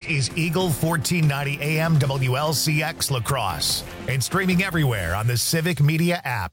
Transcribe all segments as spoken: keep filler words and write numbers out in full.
is Eagle fourteen ninety A M W L C X La Crosse and streaming everywhere on the Civic Media app.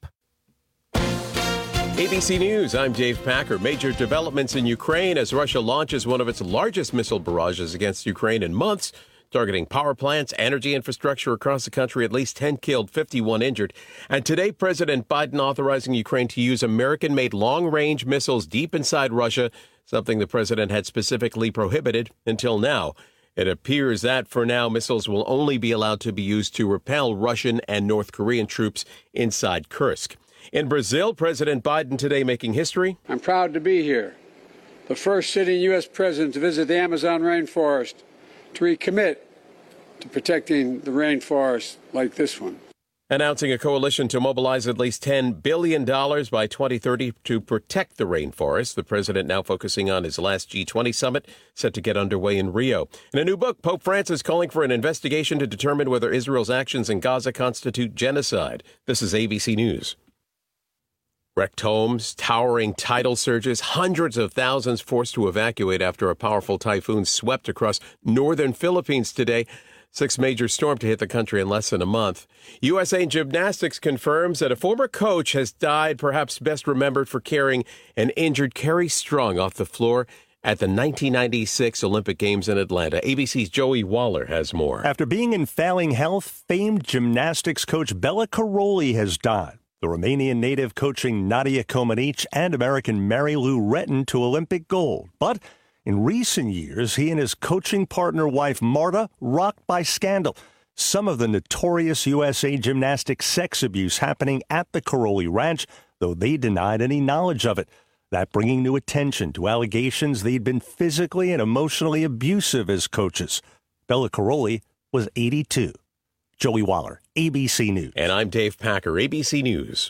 A B C News, I'm Dave Packer. Major developments in Ukraine as Russia launches one of its largest missile barrages against Ukraine in months, targeting power plants, energy infrastructure across the country. At least ten killed, fifty-one injured. And today, President Biden authorizing Ukraine to use American-made long-range missiles deep inside Russia, something the president had specifically prohibited until now. It appears that, for now, missiles will only be allowed to be used to repel Russian and North Korean troops inside Kursk. In Brazil, President Biden today making history. I'm proud to be here, the first sitting U S president to visit the Amazon rainforest, to recommit to protecting the rainforest like this one. Announcing a coalition to mobilize at least ten billion dollars by twenty thirty to protect the rainforest. The president now focusing on his last G twenty summit set to get underway in Rio. In a new book, Pope Francis calling for an investigation to determine whether Israel's actions in Gaza constitute genocide. This is A B C News. Wrecked homes, towering tidal surges, hundreds of thousands forced to evacuate after a powerful typhoon swept across northern Philippines today. Six major storm to hit the country in less than a month. U S A Gymnastics confirms that a former coach has died, perhaps best remembered for carrying an injured Carrie Strong off the floor at the nineteen ninety-six Olympic Games in Atlanta. A B C's Joey Waller has more. After being in failing health, famed gymnastics coach Bela Karolyi has died. The Romanian native coaching Nadia Comaneci and American Mary Lou Retton to Olympic gold. But in recent years, he and his coaching partner wife Marta rocked by scandal. Some of the notorious U S A Gymnastics sex abuse happening at the Karolyi Ranch, though they denied any knowledge of it. That bringing new attention to allegations they'd been physically and emotionally abusive as coaches. Bela Karolyi was eighty-two. Joey Waller, A B C News. And I'm Dave Packer, A B C News.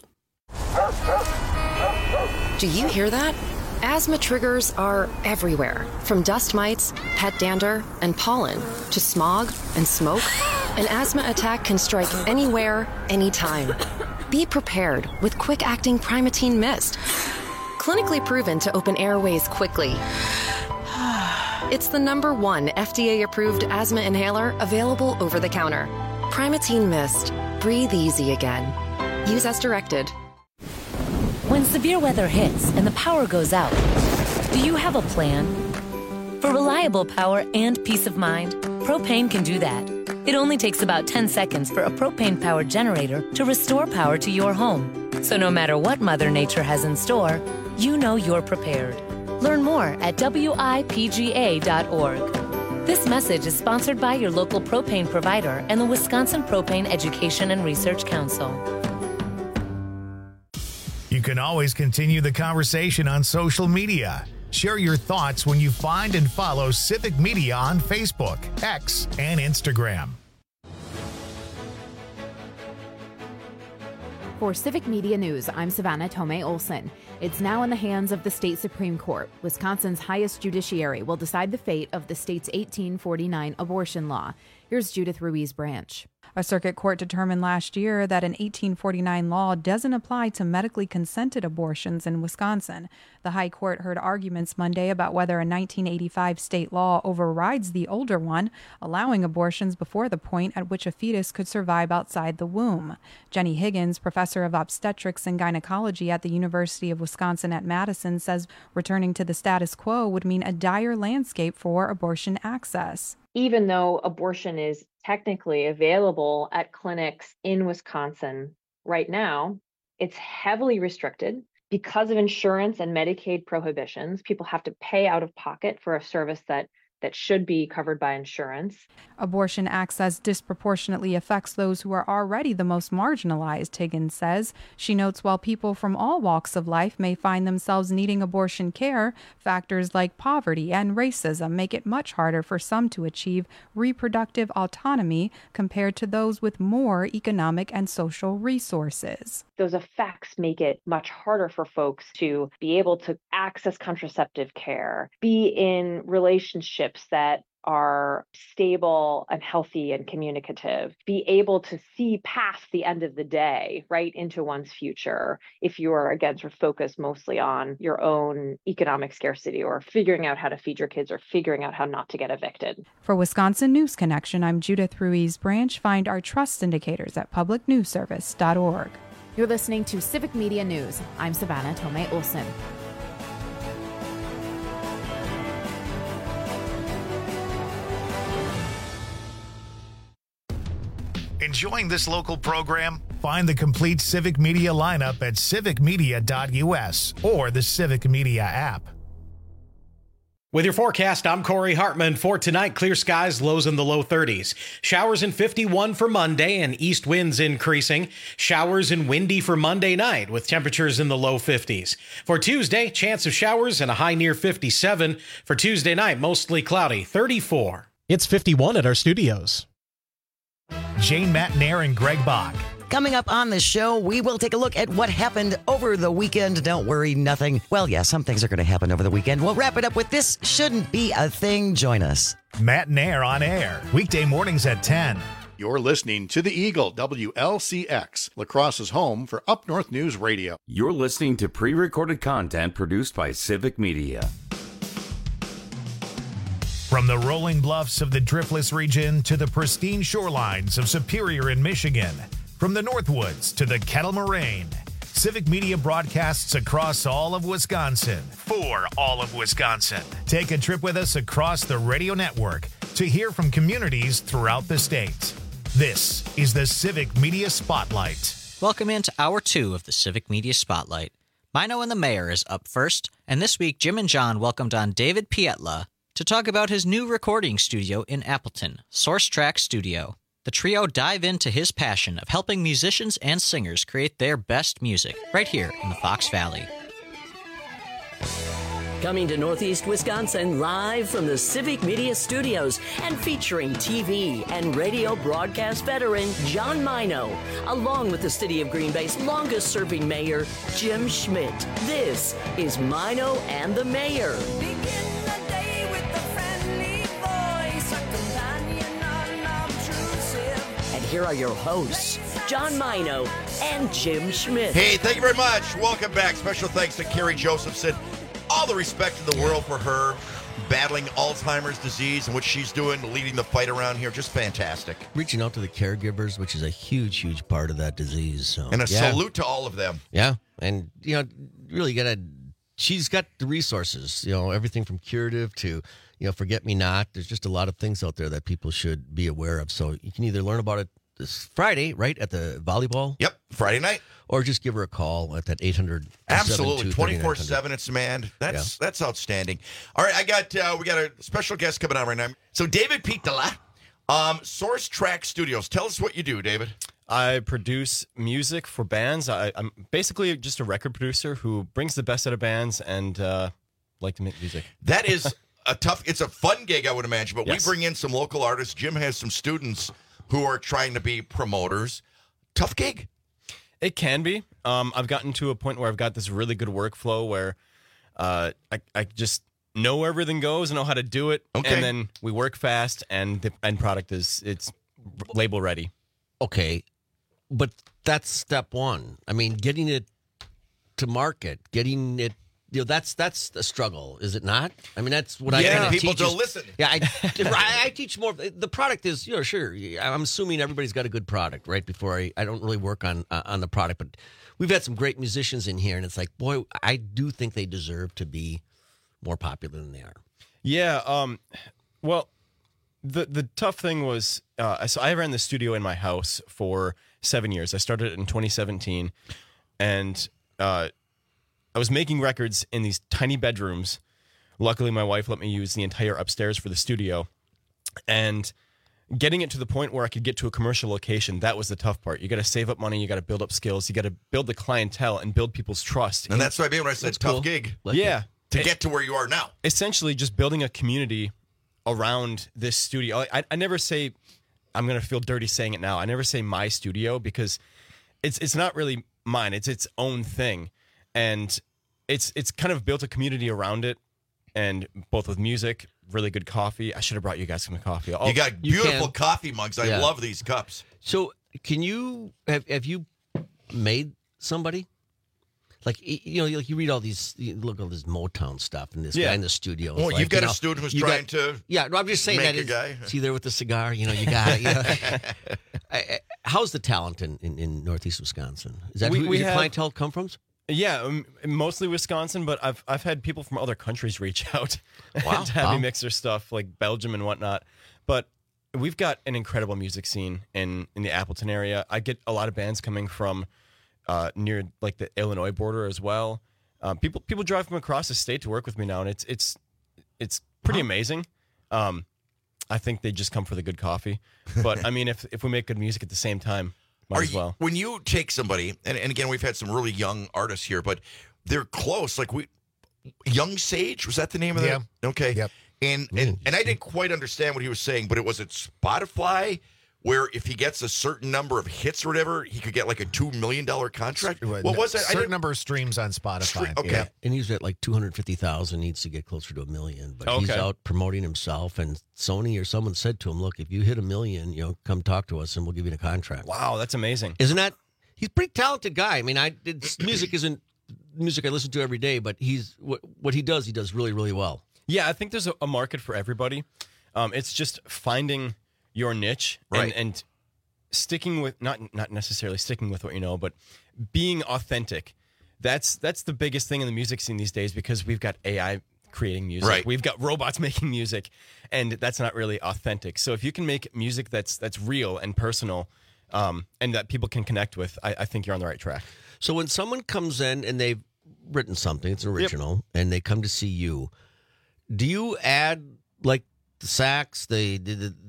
Do you hear that? Asthma triggers are everywhere, from dust mites, pet dander, and pollen, to smog and smoke. An asthma attack can strike anywhere, anytime. Be prepared with quick-acting Primatene Mist. Clinically proven to open airways quickly. It's the number one F D A-approved asthma inhaler available over the counter. Primatene Mist. Breathe easy again. Use as directed. When severe weather hits and the power goes out, do you have a plan? For reliable power and peace of mind, Propane can do that. It only takes about ten seconds for a propane-powered generator to restore power to your home. So no matter what Mother Nature has in store, you know you're prepared. Learn more at W I P G A dot org. This message is sponsored by your local propane provider and the Wisconsin Propane Education and Research Council. You can always continue the conversation on social media. Share your thoughts when you find and follow Civic Media on Facebook, X, and Instagram. For Civic Media News, I'm Savannah Tomei Olson. It's now in the hands of the state Supreme Court. Wisconsin's highest judiciary will decide the fate of the state's eighteen forty-nine abortion law. Here's Judith Ruiz Branch. A circuit court determined last year that an eighteen forty-nine law doesn't apply to medically consented abortions in Wisconsin. The High Court heard arguments Monday about whether a nineteen eighty-five state law overrides the older one, allowing abortions before the point at which a fetus could survive outside the womb. Jenny Higgins, professor of obstetrics and gynecology at the University of Wisconsin at Madison, says returning to the status quo would mean a dire landscape for abortion access. Even though abortion is technically available at clinics in Wisconsin right now, it's heavily restricted because of insurance and Medicaid prohibitions. People have to pay out of pocket for a service that that should be covered by insurance. Abortion access disproportionately affects those who are already the most marginalized, Higgins says. She notes while people from all walks of life may find themselves needing abortion care, factors like poverty and racism make it much harder for some to achieve reproductive autonomy compared to those with more economic and social resources. Those effects make it much harder for folks to be able to access contraceptive care, be in relationships that are stable and healthy and communicative, be able to see past the end of the day, right, into one's future, if you are, again, sort of focused mostly on your own economic scarcity or figuring out how to feed your kids or figuring out how not to get evicted. For Wisconsin News Connection, I'm Judith Ruiz Branch. Find our trust indicators at public news service dot org. You're listening to Civic Media News. I'm Savannah Tomei Olson. Enjoying this local program? Find the complete Civic Media lineup at civic media dot u s or the Civic Media app. With your forecast, I'm Corey Hartman. For tonight, clear skies, lows in the low thirties. Showers in fifty-one for Monday and east winds increasing. Showers and windy for Monday night with temperatures in the low fifties. For Tuesday, chance of showers and a high near fifty-seven. For Tuesday night, mostly cloudy, thirty-four. It's fifty-one at our studios. Jane Matnair and Greg Bach. Coming up on the show, we will take a look at what happened over the weekend. Don't worry, nothing. Well, yeah, some things are going to happen over the weekend. We'll wrap it up with This Shouldn't Be a Thing. Join us. Matnair on air, weekday mornings at ten. You're listening to The Eagle, W L C X, La Crosse's home for Up North News Radio. You're listening to pre-recorded content produced by Civic Media. From the rolling bluffs of the Driftless region to the pristine shorelines of Superior in Michigan, from the Northwoods to the Kettle Moraine, Civic Media broadcasts across all of Wisconsin for all of Wisconsin. Take a trip with us across the radio network to hear from communities throughout the state. This is the Civic Media Spotlight. Welcome into hour two of the Civic Media Spotlight. Mino and the Mayor is up first, and this week Jim and John welcomed on David Pietla to talk about his new recording studio in Appleton, Source Track Studio. The trio dive into his passion of helping musicians and singers create their best music right here in the Fox Valley. Coming to Northeast Wisconsin live from the Civic Media Studios and featuring T V and radio broadcast veteran John Mino, along with the City of Green Bay's longest-serving mayor, Jim Schmidt. This is Mino and the Mayor. And here are your hosts, John Mino and Jim Schmidt. Hey, thank you very much. Welcome back. Special thanks to Carrie Josephson. All the respect in the world for her battling Alzheimer's disease and what she's doing, leading the fight around here. Just fantastic. Reaching out to the caregivers, which is a huge, huge part of that disease. So. And a yeah. salute to all of them. Yeah. And, you know, really got to, she's got the resources, you know, everything from curative to, you know, forget me not. There's just a lot of things out there that people should be aware of. So you can either learn about it this Friday, right, at the volleyball. Yep, Friday night. Or just give her a call at that eight hundred. Absolutely, twenty-four seven it's manned. That's yeah. that's outstanding. All right, I got uh, we got a special guest coming on right now. So David Pietla, um, Source Track Studios. Tell us what you do, David. I produce music for bands. I, I'm basically just a record producer who brings the best out of bands and uh, like to make music. That is a tough. It's a fun gig, I would imagine. But yes. we bring in some local artists. Jim has some students who are trying to be promoters. Tough gig. It can be. Um, I've gotten to a point where I've got this really good workflow where uh, I, I just know where everything goes, know how to do it, okay. and then we work fast, and the end product is it's label ready. Okay, but that's step one. I mean, getting it to market, getting it. You know, that's that's the struggle, is it not? I mean, that's what yeah, I kind of people teach. don't is, listen. Yeah, I, I, I teach more. The product is, you know, sure. I'm assuming everybody's got a good product, right? Before I, I don't really work on uh, on the product, but we've had some great musicians in here, and it's like, boy, I do think they deserve to be more popular than they are. Yeah. Um. Well, the the tough thing was, uh, so I ran the studio in my house for seven years. I started it in twenty seventeen, and uh. I was making records in these tiny bedrooms. Luckily, my wife let me use the entire upstairs for the studio. And getting it to the point where I could get to a commercial location, that was the tough part. You got to save up money. You got to build up skills. You got to build the clientele and build people's trust. And, and that's what I mean when I said tough cool. gig. Like yeah. It. To get to where you are now. Essentially, just building a community around this studio. I, I never say, I'm going to feel dirty saying it now. I never say my studio because it's it's not really mine. It's its own thing. And it's it's kind of built a community around it, and both with music, really good coffee. I should have brought you guys some coffee. I'll, You got beautiful can. coffee mugs. I Yeah. love these cups. So, can you have have you made somebody? Like you know, like you read all these, you look at all this Motown stuff, and this Yeah. guy in the studio. is Well, like, you've got you a know, student who's you trying got- to Yeah, no, I'm just saying make that a guy. is, see there with the cigar. You know, you got. You know. I- I- How's the talent in, in, in Northeast Wisconsin? Is that We- who we your have- clientele come from? Yeah, um, mostly Wisconsin, but I've I've had people from other countries reach out Wow. to have Wow. me mix their stuff, like Belgium and whatnot. But we've got an incredible music scene in in the Appleton area. I get a lot of bands coming from uh, near like the Illinois border as well. Uh, people people drive from across the state to work with me now, and it's it's it's pretty amazing. Um, I think they just come for the good coffee, but I mean, if if we make good music at the same time, might Are as you- well. when you take somebody, and, and again, we've had some really young artists here, but they're close. Like we, Young Sage, was that the name of Yeah. that? Okay. Yep. And, and and I didn't quite understand what he was saying, but it was at Spotify, where if he gets a certain number of hits or whatever, he could get like a two million dollar contract. What was it? I Certain didn't- number of streams on Spotify. Okay. Yeah. And he's at like two hundred fifty thousand, needs to get closer to a million. But he's Okay. out promoting himself, and Sony or someone said to him, look, if you hit a million, you know, come talk to us and we'll give you the contract. Wow, that's amazing. Isn't that? He's a pretty talented guy. I mean, I it's, music isn't music I listen to every day, but he's what, what he does, he does really, really well. Yeah, I think there's a, a market for everybody. Um, it's just finding your niche and, Right. and sticking with not not necessarily sticking with what you know, but being authentic. That's that's the biggest thing in the music scene these days because we've got A I creating music. Right. We've got robots making music, and that's not really authentic. So if you can make music that's that's real and personal, um, and that people can connect with, I, I think you're on the right track. So when someone comes in and they've written something, it's an original, and they come to see you, do you add like the sax, the, the, the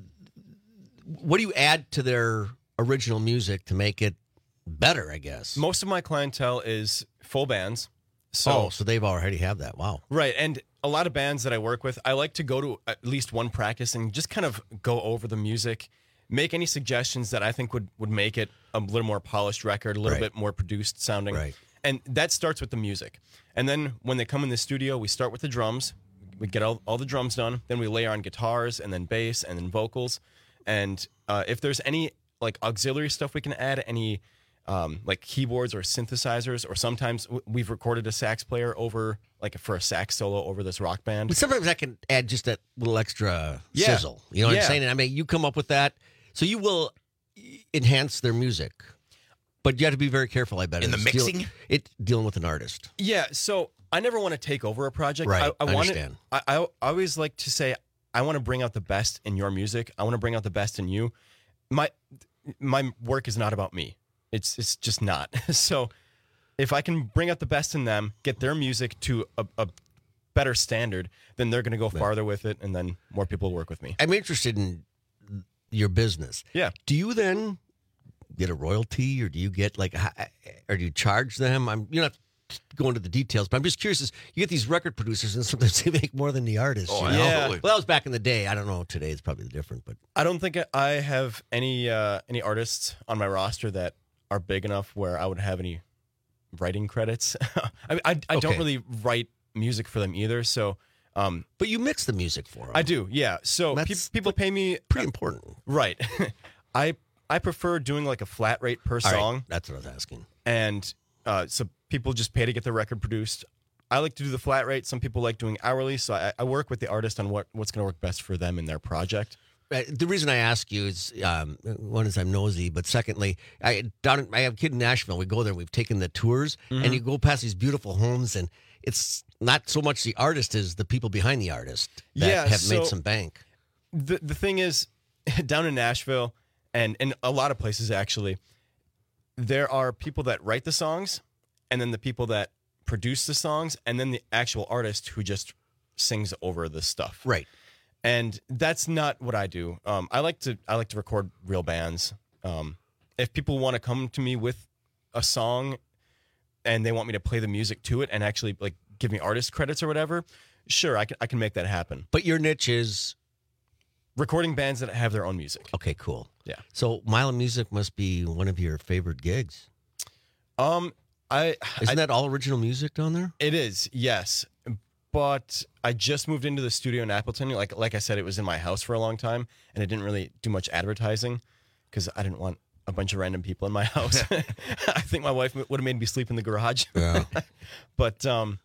what do you add to their original music to make it better, I guess? Most of my clientele is full bands. So, oh, so they've already have that. Wow. Right. And a lot of bands that I work with, I like to go to at least one practice and just kind of go over the music, make any suggestions that I think would, would make it a little more polished record, a little Right. bit more produced sounding. Right. And that starts with the music. And then when they come in the studio, we start with the drums. We get all, all the drums done. Then we layer on guitars and then bass and then vocals. And uh, if there's any like auxiliary stuff we can add, any um, like keyboards or synthesizers, or sometimes w- we've recorded a sax player over like for a sax solo over this rock band. But sometimes I can add just that little extra Yeah. sizzle. You know what Yeah. I'm saying? And I mean, you come up with that, so you will enhance their music. But you have to be very careful, I bet. In the It's deal- mixing? it dealing with an artist. Yeah, so I never want to take over a project. Right, I, I I, want understand. I, I I always like to say I want to bring out the best in your music. I want to bring out the best in you. My my work is not about me. It's it's just not. So if I can bring out the best in them, get their music to a, a better standard, then they're going to go farther with it, and then more people will work with me. I'm interested in your business. Yeah. Do you then get a royalty, or do you get like, h- or do you charge them? I'm you don't have to go into the details, but I'm just curious. Is you get these record producers, and sometimes they make more than the artist. Oh, you know? absolutely. Well, that was back in the day. I don't know. Today it's probably different, but I don't think I have any uh, any artists on my roster that are big enough where I would have any writing credits. I I, I Okay. don't really write music for them either. So, um, but you mix the music for them. I do, yeah. So pe- That's people pay me pretty important. right. I I prefer doing like a flat rate per All right, song, that's what I was asking. and uh, so people just pay to get the record produced. I like to do the flat rate. Some people like doing hourly, so I, I work with the artist on what, what's going to work best for them in their project. Uh, The reason I ask you is um, one is I'm nosy, but secondly, I down in, I have a kid in Nashville. We go there. We've taken the tours, Mhm. and you go past these beautiful homes, and it's not so much the artist as the people behind the artist that Yeah, have so- made some bank. The the thing is, down in Nashville and in a lot of places actually, there are people that write the songs, and then the people that produce the songs, and then the actual artist who just sings over the stuff. Right. And that's not what I do. Um, I like to I like to record real bands. Um, if people want to come to me with a song, and they want me to play the music to it, and actually like give me artist credits or whatever, sure, I can I can make that happen. But your niche is recording bands that have their own music. Okay, cool. Yeah. So Mile of Music must be one of your favorite gigs. Um, I Isn't I, that all original music down there? It is, yes. but I just moved into the studio in Appleton. Like like I said, it was in my house for a long time, and I didn't really do much advertising because I didn't want a bunch of random people in my house. I think my wife would have made me sleep in the garage. Yeah. But um,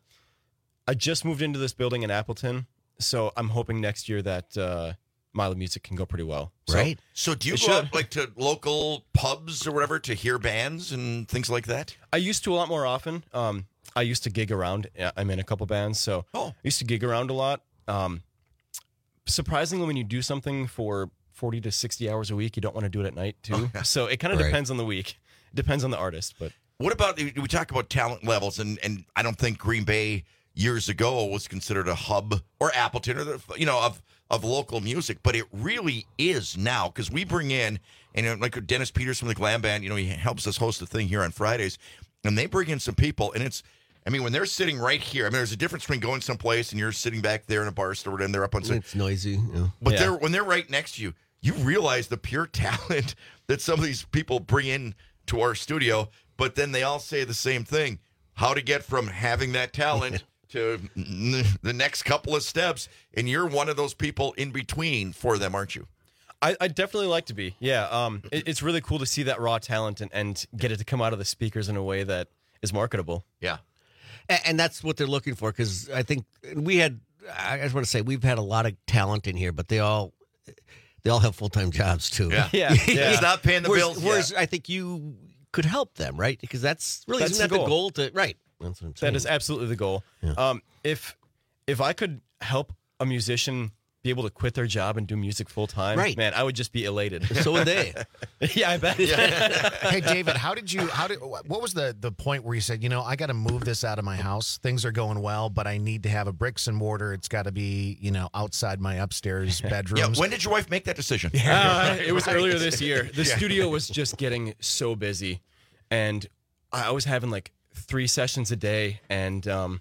I just moved into this building in Appleton, so I'm hoping next year that uh, Milo Music can go pretty well. So, Right. So do you it go should. out like to local pubs or whatever to hear bands and things like that? I used to a lot more often. Um, I used to gig around. I'm in a couple bands, so oh. I used to gig around a lot. Um, surprisingly, when you do something for forty to sixty hours a week, you don't want to do it at night too. Oh, So it kind of Right. depends on the week. It depends on the artist, but What about, we talk about talent levels, and, and I don't think Green Bay years ago was considered a hub, or Appleton, or the, you know, of, of local music, but it really is now, because we bring in, and uh, like Dennis Peters from the Glam Band, you know, he helps us host the thing here on Fridays, and they bring in some people, and it's, I mean, when they're sitting right here, I mean, there's a difference between going someplace and you're sitting back there in a bar store and they're up on some, It's noisy. Yeah. but Yeah. they're when they're right next to you, you realize the pure talent that some of these people bring in to our studio, but then they all say the same thing. How to get from having that talent to n- the next couple of steps, and you're one of those people in between for them, aren't you? I, I definitely like to be. Yeah, um, it, it's really cool to see that raw talent and, and get it to come out of the speakers in a way that is marketable. Yeah. And, and that's what they're looking for, because I think we had, I just want to say, we've had a lot of talent in here, but they all they all have full-time jobs, too. Yeah. Yeah. Yeah. It's not paying the whereas, bills Whereas yet. I think you could help them, right? Because that's really, That's isn't that the the goal. goal to, right. That's what I'm saying. That is absolutely the goal. Um, if if I could help a musician be able to quit their job and do music full time, Right. man, I would just be elated. So would they. Yeah, I bet. Hey, David, how did you? How did? What was the the point where you said, you know, I got to move this out of my house? Things are going well, but I need to have a bricks and mortar. It's got to be, you know, outside my upstairs bedrooms. Yeah. When did your wife make that decision? Uh, it was Right. earlier this year. The Yeah. studio was just getting so busy, and I was having like three sessions a day, and um,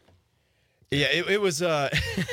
yeah, it, it was uh,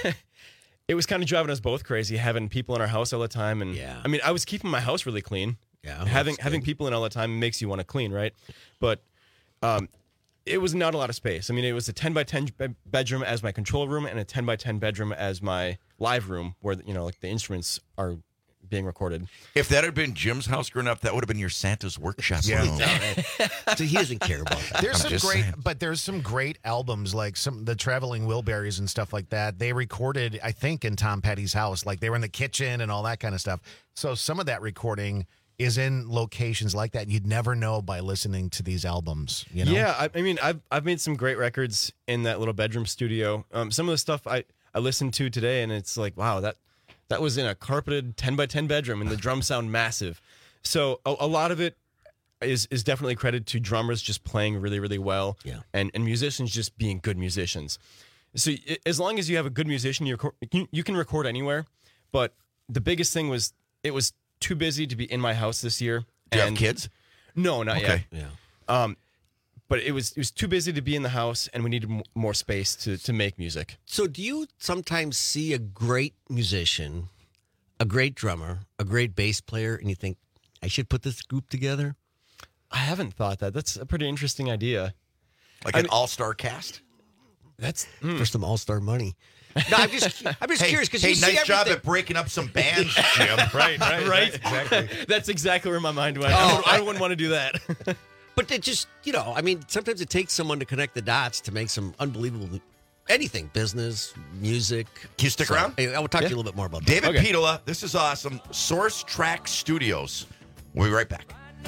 it was kind of driving us both crazy, having people in our house all the time, and Yeah. I mean, I was keeping my house really clean. Yeah, having that's having good. people in all the time makes you want to clean, right? But um, it was not a lot of space. I mean, it was a ten by ten be- bedroom as my control room, and a ten by ten bedroom as my live room, where you know, like the instruments are being recorded. If that had been Jim's house growing up, that would have been your Santa's workshop Yeah. room. So he doesn't care about that. There's I'm some just great, saying. but there's some great albums like some the Traveling Wilburys and stuff like that. They recorded, I think, in Tom Petty's house. Like they were in the kitchen and all that kind of stuff. So some of that recording is in locations like that. You'd never know by listening to these albums. You know? Yeah, I, I mean, I've I've made some great records in that little bedroom studio. Um, some of the stuff I, I listened to today, and it's like, wow, that that was in a carpeted ten by ten bedroom, and the drums sound massive. So a, a lot of it is is definitely credit to drummers just playing really, really well, Yeah. and and musicians just being good musicians. So i- as long as you have a good musician, you record, you, you can record anywhere. But the biggest thing was it was too busy to be in my house this year. Do you and- have kids? No, not Okay. yet. Yeah. Um, but it was it was too busy to be in the house, and we needed m- more space to to make music. So do you sometimes see a great musician, a great drummer, a great bass player, and you think, I should put this group together? I haven't thought that. That's a pretty interesting idea. Like I an mean- all-star cast? That's For some all-star money. No, I'm just, I'm just Hey, curious because hey, you see nice job everything. at breaking up some bands, Jim. right, right, right, exactly. That's exactly where my mind went. Oh, I, wouldn't, I I- wouldn't want to do that. But it just, you know, I mean, sometimes it takes someone to connect the dots to make some unbelievable anything, business, music. Can you stick So, around? I will talk Yeah. to you a little bit more about that. David Okay. Petola, this is awesome. Source Track Studios. We'll be right back.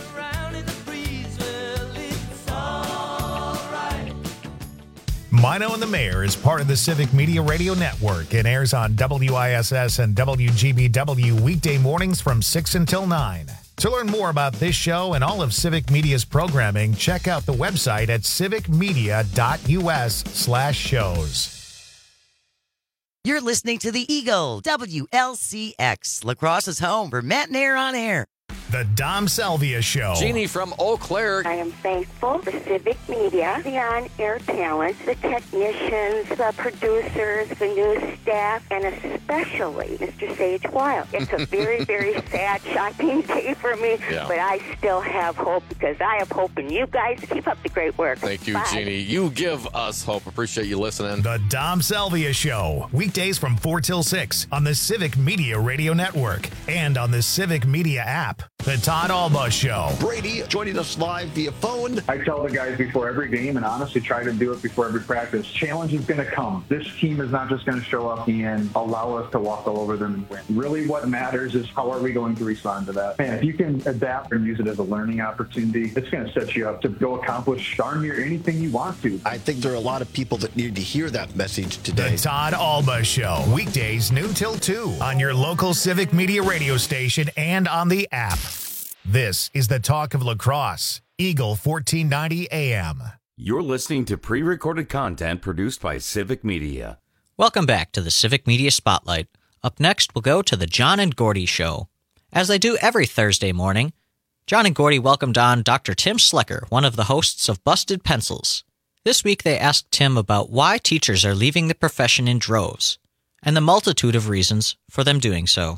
Mino and the Mayor is part of the Civic Media Radio Network and airs on W I S S and W G B W weekday mornings from six until nine. To learn more about this show and all of Civic Media's programming, check out the website at civicmedia.us slash shows. You're listening to The Eagle, W L C X, La Crosse's home for Matt and Air on Air. The Dom Salvia Show. Jeannie from Eau Claire. I am thankful for Civic Media, the on-air talent, the technicians, the producers, the news staff, and especially Mister Sage Wild. It's a very, very sad, shocking day for me, Yeah. but I still have hope because I have hope in you guys. Keep up the great work. Thank you, Bye. Jeannie. You give us hope. Appreciate you listening. The Dom Salvia Show. Weekdays from four till six on the Civic Media Radio Network and on the Civic Media app. The Todd Alba Show. Brady joining us live via phone. I tell the guys before every game, and honestly try to do it before every practice, challenge is going to come. This team is not just going to show up and allow us to walk all over them and win. Really what matters is how are we going to respond to that. And if you can adapt and use it as a learning opportunity, it's going to set you up to go accomplish darn near anything you want to. I think there are a lot of people that need to hear that message today. The Todd Alba Show. Weekdays noon till two on your local Civic Media radio station and on the app. This is the talk of La Crosse. Eagle fourteen ninety A M. You're listening to pre-recorded content produced by Civic Media. Welcome back to the Civic Media Spotlight. Up next, we'll go to the John and Gordy Show. As they do every Thursday morning, John and Gordy welcomed on Doctor Tim Slecker, one of the hosts of Busted Pencils. This week they asked Tim about why teachers are leaving the profession in droves, and the multitude of reasons for them doing so.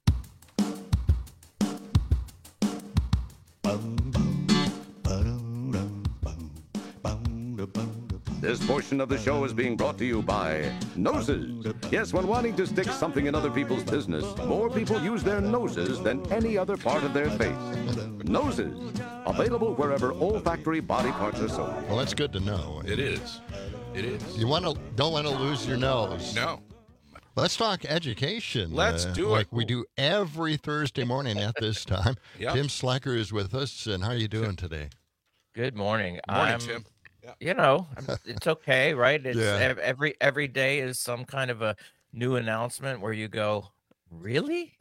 This portion of the show is being brought to you by noses. Yes, when wanting to stick something in other people's business, more people use their noses than any other part of their face. Noses, available wherever olfactory body parts are sold. Well, that's good to know. It is. It is. You want to don't want to lose your nose. No. Let's talk education. Let's uh, do it. Like we do every Thursday morning at this time. Yep. Tim Slacker is with us, and how are you doing today? Good morning. Morning, I'm, Tim. Yeah. You know, I'm, it's okay, right? It's Yeah. ev- every every day is some kind of a new announcement where you go, really?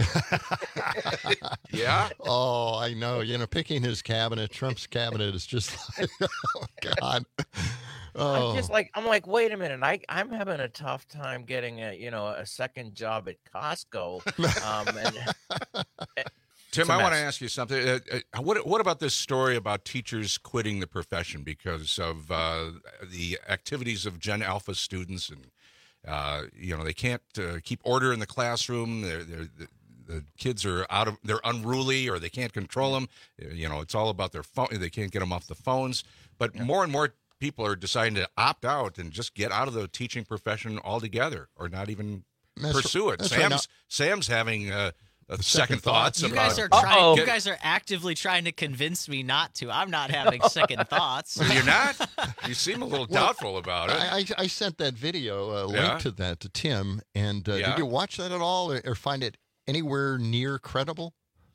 Yeah. Oh, I know. You know, picking his cabinet, Trump's cabinet is just like, oh, God. Oh. I'm just like, I'm like, wait a minute. I, I'm having a tough time getting a, you know, a second job at Costco. Um, and, Tim, It's a I want to mess. ask you something. Uh, uh, what what about this story about teachers quitting the profession because of uh, the activities of Gen Alpha students, and uh, you know they can't uh, keep order in the classroom. They're, they're, the, the kids are out of they're unruly, or they can't control them. You know, it's all about their phone. They can't get them off the phones. But more and more people are deciding to opt out and just get out of the teaching profession altogether, or not even That's- pursue it. that's right. Sam's Now- Sam's having uh, uh, second, Second thoughts. thoughts. You about guys are trying. Get- You guys are actively trying to convince me not to. I'm not having second thoughts. You're not? You seem a little Well, doubtful about it. I, I, I sent that video, uh, link Yeah. to that to Tim, and uh, Yeah. did you watch that at all, or, or find it anywhere near credible?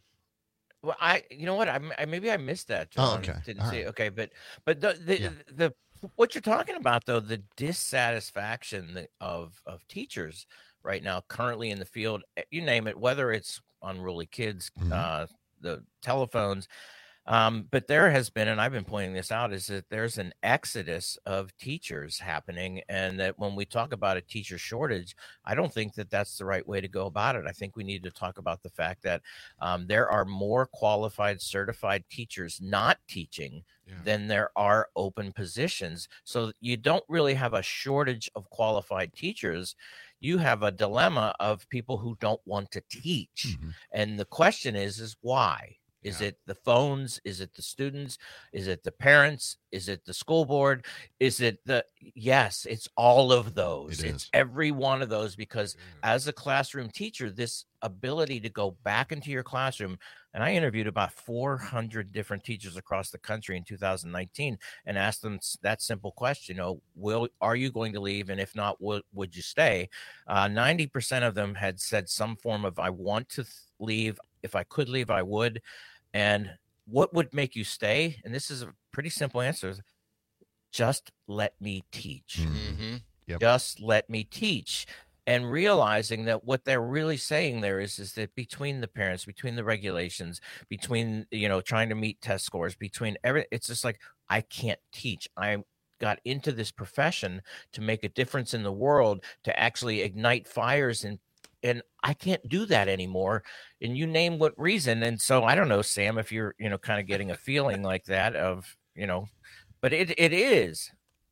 well, I, you know what? I, I maybe I missed that. Oh, John. okay. Didn't All see. right. it. Okay, but but the the, Yeah. the what you're talking about though, the dissatisfaction that- of of teachers right now, currently in the field, eh, you name it, whether it's unruly kids, Mhm. uh, the telephones. Um, but there has been, and I've been pointing this out, is that there's an exodus of teachers happening. And that when we talk about a teacher shortage, I don't think that that's the right way to go about it. I think we need to talk about the fact that um, there are more qualified, certified teachers not teaching Yeah. than there are open positions. So you don't really have a shortage of qualified teachers. You have a dilemma of people who don't want to teach. Mhm. And the question is, is why? Is Yeah. it the phones? Is it the students? Is it the parents? Is it the school board? Is it the, yes, it's all of those. It It's is. every one of those, because as a classroom teacher, this ability to go back into your classroom, and I interviewed about four hundred different teachers across the country in two thousand nineteen and asked them s- that simple question, you know, will, are you going to leave? And if not, would, would you stay? Uh, ninety percent of them had said some form of, I want to th- leave. If I could leave, I would. And what would make you stay? And this is a pretty simple answer. Just let me teach. Mm-hmm. Yep. Just let me teach. And realizing that what they're really saying there is, is that between the parents, between the regulations, between, you know, trying to meet test scores, between every, it's just like, I can't teach. I got into this profession to make a difference in the world, to actually ignite fires in and I can't do that anymore. And you name what reason. And so I don't know, Sam, if you're, you know, kind of getting a feeling like that of, you know, but it it is.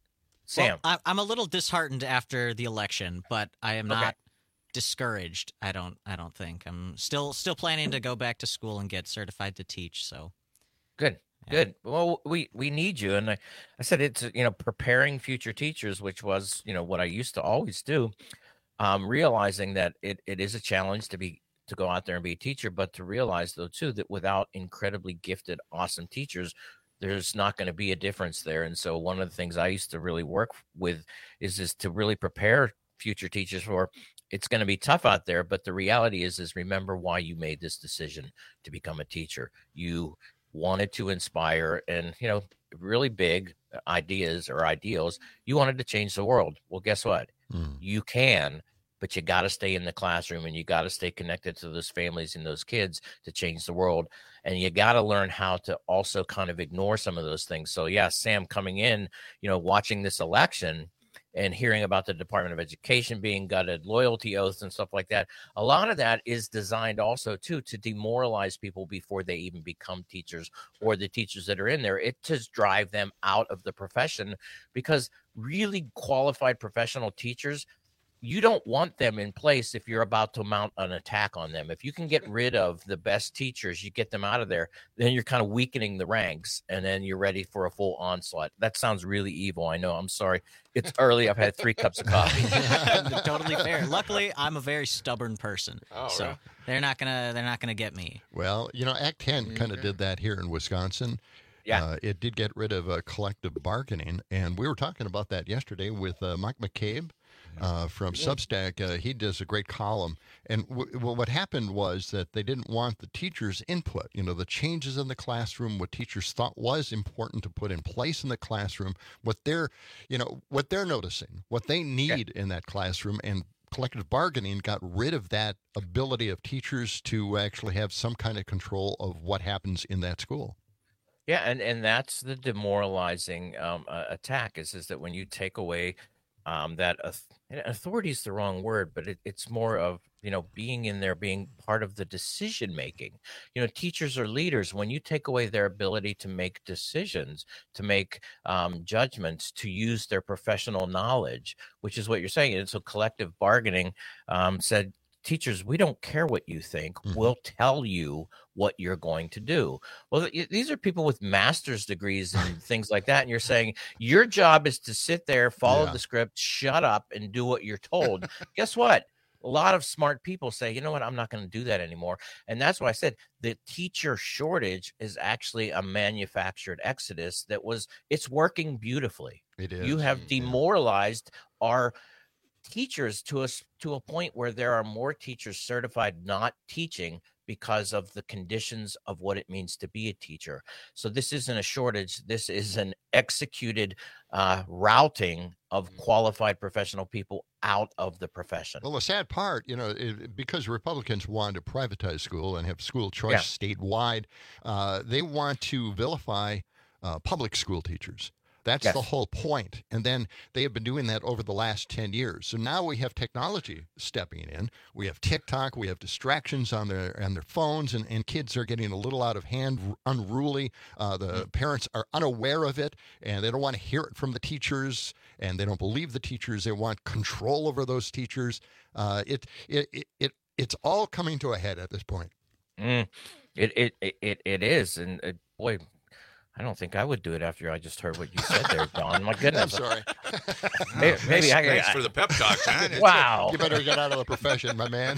Sam. Well, I, I'm a little disheartened after the election, but I am not Okay. discouraged. I don't. I don't think I'm still still planning to go back to school and get certified to teach. So Good, good. Well, we we need you, and I, I said it's you know preparing future teachers, which was you know what I used to always do. Um, realizing that it, it is a challenge to be to go out there and be a teacher, but to realize though too that without incredibly gifted, awesome teachers, there's not going to be a difference there. And so one of the things I used to really work with is is to really prepare future teachers for it's going to be tough out there, but the reality is is remember why you made this decision to become a teacher. You wanted to inspire and you know really big ideas or ideals. You wanted to change the world. Well, guess what? Mm. You can, but you got to stay in the classroom and you got to stay connected to those families and those kids to change the world. And you got to learn how to also kind of ignore some of those things. So yeah, Sam, coming in, you know, watching this election and hearing about the Department of Education being gutted, loyalty oaths and stuff like that, a lot of that is designed also too to demoralize people before they even become teachers, or the teachers that are in there. It just drive them out of the profession, because really qualified professional teachers, you don't want them in place if you're about to mount an attack on them. If you can get rid of the best teachers, you get them out of there, then you're kind of weakening the ranks, and then you're ready for a full onslaught. That sounds really evil. I know. I'm sorry. It's early. I've had three cups of coffee. totally fair. Luckily, I'm a very stubborn person, Oh, so right. they're not gonna they're not gonna get me. Well, you know, Act ten kind of did that here in Wisconsin. Yeah. Uh, it did get rid of uh, collective bargaining, and we were talking about that yesterday with uh, Mike McCabe uh, from Substack. Uh, he does a great column, and w- well, what happened was that they didn't want the teachers' input. You know, the changes in the classroom, what teachers thought was important to put in place in the classroom, what they're, you know, what they're noticing, what they need in that classroom, and collective bargaining got rid of that ability of teachers to actually have some kind of control of what happens in that school. Yeah, and and that's the demoralizing um, uh, attack is is that when you take away um, that auth- and authority is the wrong word, but it, it's more of you know being in there, being part of the decision making. You know, teachers are leaders. When you take away their ability to make decisions, to make um, judgments, to use their professional knowledge, which is what you're saying. And so collective bargaining um, said, teachers, we don't care what you think. Mm-hmm. We'll tell you what you're going to do. Well, th- these are people with master's degrees and things like that. And you're saying your job is to sit there, follow Yeah. the script, shut up, and do what you're told. Guess what? A lot of smart people say, you know what, I'm not going to do that anymore. And that's why I said the teacher shortage is actually a manufactured exodus that was, it's working beautifully. It is. You have demoralized our teachers to us to a point where there are more teachers certified not teaching because of the conditions of what it means to be a teacher. So this isn't a shortage. This is an executed uh, routing of qualified professional people out of the profession. Well, the sad part, you know, it, because Republicans want to privatize school and have school choice Yeah. statewide, uh, they want to vilify uh, public school teachers. That's Yes. the whole point. And then they have been doing that over the last ten years. So now we have technology stepping in. We have TikTok. We have distractions on their on their phones, and, and kids are getting a little out of hand, unruly. Uh, the parents are unaware of it, and they don't want to hear it from the teachers, and they don't believe the teachers. They want control over those teachers. Uh, it, it, it, it, it's all coming to a head at this point. Mm, it, it it it it is, and uh, boy, I don't think I would do it after I just heard what you said there, Don. My goodness. I'm sorry. Maybe, maybe Thanks, I, thanks I for the pep talk, Don. Wow. You better get out of the profession, my man.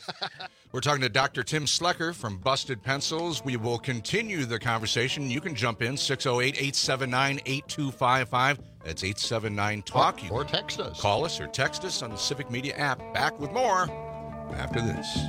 We're talking to Doctor Tim Slecker from Busted Pencils. We will continue the conversation. You can jump in six oh eight, eight seven nine, eight two five five. That's eight seven nine talk. Or, or text us. Call us or text us on the Civic Media app. Back with more after this.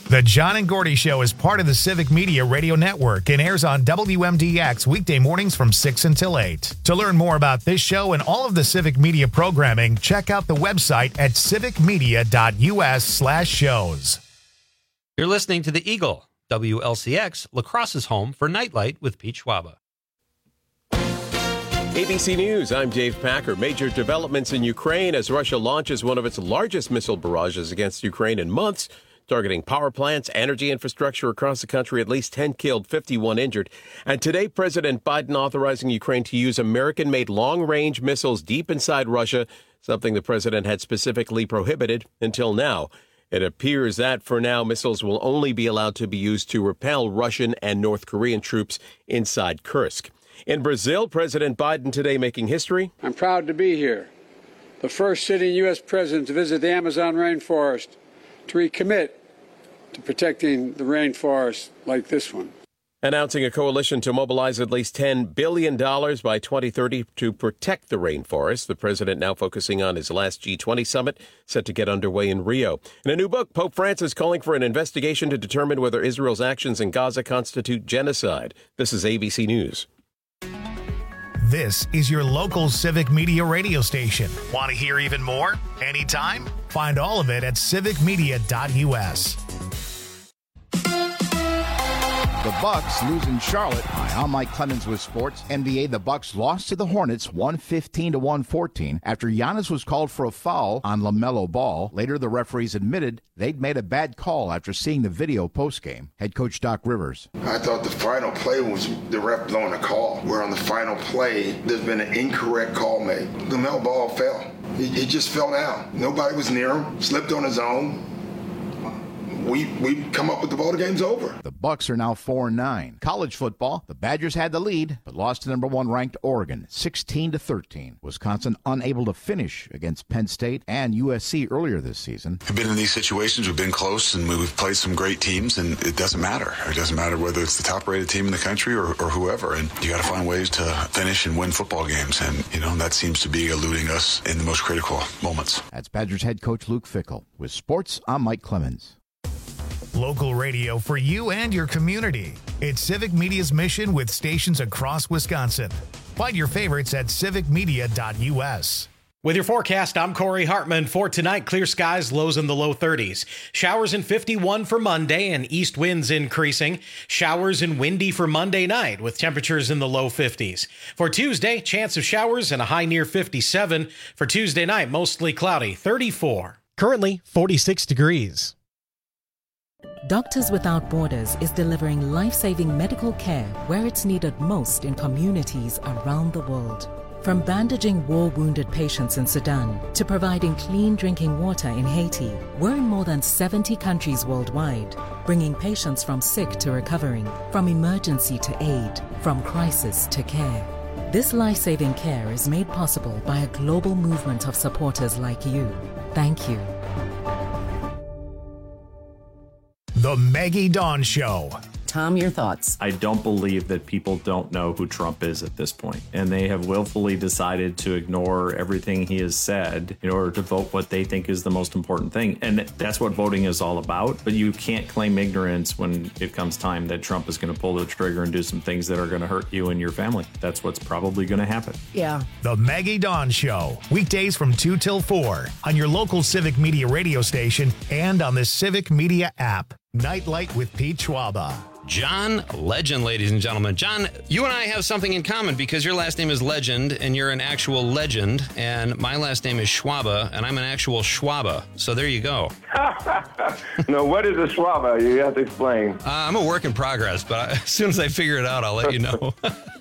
The John and Gordy Show is part of the Civic Media Radio Network and airs on W M D X weekday mornings from six until eight. To learn more about this show and all of the Civic Media programming, check out the website at civicmedia.us slash shows. You're listening to The Eagle, W L C X, La Crosse's home for Nightlight with Pete Schwaba. A B C News, I'm Dave Packer. Major developments in Ukraine as Russia launches one of its largest missile barrages against Ukraine in months, targeting power plants, energy infrastructure across the country. At least ten killed, fifty-one injured. And today, President Biden authorizing Ukraine to use American-made long-range missiles deep inside Russia, something the president had specifically prohibited until now. It appears that, for now, missiles will only be allowed to be used to repel Russian and North Korean troops inside Kursk. In Brazil, President Biden today making history. I'm proud to be here, the first sitting U S president to visit the Amazon rainforest, to recommit to protecting the rainforest like this one. Announcing a coalition to mobilize at least ten billion dollars by twenty thirty to protect the rainforest. The president now focusing on his last G twenty summit set to get underway in Rio. In a new book, Pope Francis calling for an investigation to determine whether Israel's actions in Gaza constitute genocide. This is A B C News. This is your local Civic Media radio station. Want to hear even more? Anytime? Find all of it at civic media dot U S. The Bucks lose in Charlotte. Hi, I'm Mike Clemens with sports. N B A, the Bucks lost to the Hornets one fifteen to one fourteen after Giannis was called for a foul on LaMelo Ball. Later, the referees admitted they'd made a bad call after seeing the video postgame. Head coach Doc Rivers. I thought the final play was the ref blowing a call, where on the final play, there's been an incorrect call made. LaMelo Ball fell. He, he just fell down. Nobody was near him, slipped on his own. We we come up with the ball, the game's over. The Bucks are now four and nine. College football, the Badgers had the lead, but lost to number one ranked Oregon, sixteen to thirteen. Wisconsin unable to finish against Penn State and U S C earlier this season. We've been in these situations, we've been close, and we've played some great teams, and it doesn't matter. It doesn't matter whether it's the top-rated team in the country or, or whoever, and you got to find ways to finish and win football games, and, you know, that seems to be eluding us in the most critical moments. That's Badgers head coach Luke Fickell. With sports, I'm Mike Clemens. Local radio for you and your community. It's Civic Media's mission with stations across Wisconsin. Find your favorites at civic media dot U S. With your forecast, I'm Corey Hartman. For tonight, clear skies, lows in the low thirties. Showers in fifty-one for Monday and east winds increasing. Showers and windy for Monday night with temperatures in the low fifties. For Tuesday, chance of showers and a high near fifty-seven. For Tuesday night, mostly cloudy, thirty-four. Currently, forty-six degrees. Doctors Without Borders is delivering life-saving medical care where it's needed most in communities around the world. From bandaging war-wounded patients in Sudan to providing clean drinking water in Haiti, we're in more than seventy countries worldwide, bringing patients from sick to recovering, from emergency to aid, from crisis to care. This life-saving care is made possible by a global movement of supporters like you. Thank you. The Maggie Dawn Show. Tom, your thoughts? I don't believe that people don't know who Trump is at this point, and they have willfully decided to ignore everything he has said in order to vote what they think is the most important thing. And that's what voting is all about. But you can't claim ignorance when it comes time that Trump is going to pull the trigger and do some things that are going to hurt you and your family. That's what's probably going to happen. Yeah. The Maggie Dawn Show. Weekdays from two till four on your local Civic Media radio station and on the Civic Media app. Nightlight with Pete Schwaba. John Legend, ladies and gentlemen. John, you and I have something in common because your last name is Legend and you're an actual legend, and my last name is Schwaba and I'm an actual Schwaba. So there you go. No, what is a Schwaba? You have to explain. Uh, I'm a work in progress, but as soon as I figure it out, I'll let you know.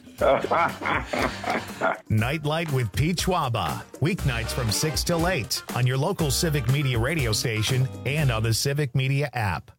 Nightlight with Pete Schwaba. Weeknights from six till eight on your local Civic Media radio station and on the Civic Media app.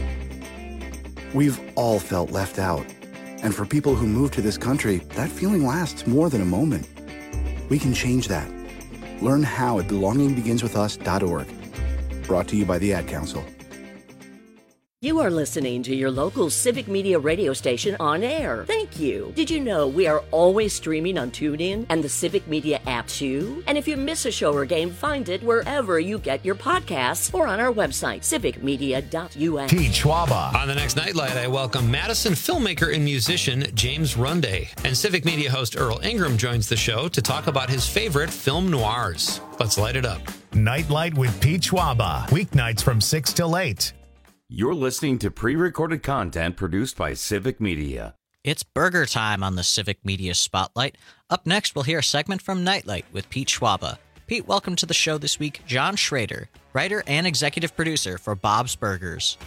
We've all felt left out. And for people who move to this country, that feeling lasts more than a moment. We can change that. Learn how at belonging begins with us dot org. Brought to you by the Ad Council. You are listening to your local Civic Media radio station on air. Thank you. Did you know we are always streaming on TuneIn and the Civic Media app too? And if you miss a show or game, find it wherever you get your podcasts or on our website, civic media dot u s. Pete Schwaba. On the next Nightlight, I welcome Madison filmmaker and musician James Runday. And Civic Media host Earl Ingram joins the show to talk about his favorite film noirs. Let's light it up. Nightlight with Pete Schwaba. Weeknights from six till eight. You're listening to pre-recorded content produced by Civic Media. It's burger time on the Civic Media Spotlight. Up next, we'll hear a segment from Nightlight with Pete Schwaba. Pete, welcome to the show this week. John Schrader, writer and executive producer for Bob's Burgers.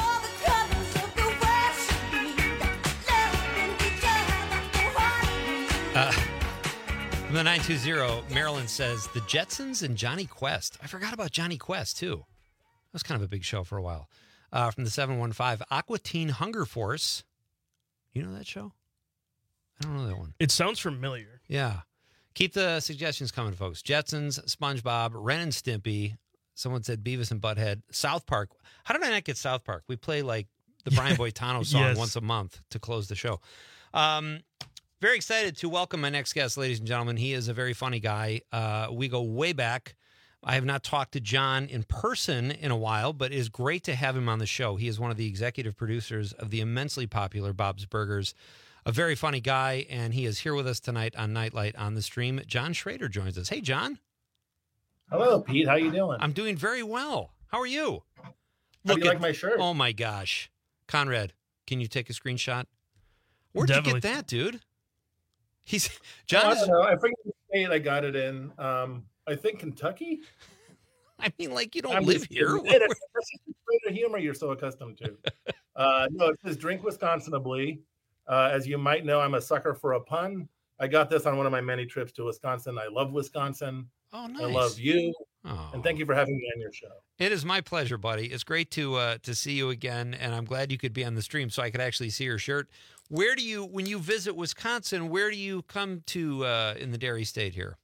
Uh, from the nine two zero, Marilyn says, the Jetsons and Johnny Quest. I forgot about Johnny Quest, too. That was kind of a big show for a while. Uh, from the seven one five, Aqua Teen Hunger Force. You know that show? I don't know that one. It sounds familiar. Yeah. Keep the suggestions coming, folks. Jetsons, SpongeBob, Ren and Stimpy. Someone said Beavis and Butthead. South Park. How did I not get South Park? We play like the Brian Boitano song Yes. once a month to close the show. Um, very excited to welcome my next guest, ladies and gentlemen. He is a very funny guy. Uh, we go way back. I have not talked to John in person in a while, but it is great to have him on the show. He is one of the executive producers of the immensely popular Bob's Burgers, a very funny guy, and he is here with us tonight on Nightlight on the stream. John Schrader joins us. Hey, John. Hello, Pete. How you doing? I'm doing very well. How are you? How Look do you at, like my shirt? Oh, my gosh. Conrad, can you take a screenshot? Where'd Definitely. you get that, dude? He's John. John I is, don't know. I forget the state I got it in. Um, I think Kentucky. I mean, like, you don't I'm live just here. kidding. That's the greater humor you're so accustomed to. Uh, no, it says drink Wisconsinably. Uh, as you might know, I'm a sucker for a pun. I got this on one of my many trips to Wisconsin. I love Wisconsin. Oh, I love you. Oh. And thank you for having me on your show. It is my pleasure, buddy. It's great to uh, to see you again, and I'm glad you could be on the stream so I could actually see your shirt. Where do you, when you visit Wisconsin, where do you come to uh, in the Dairy State here?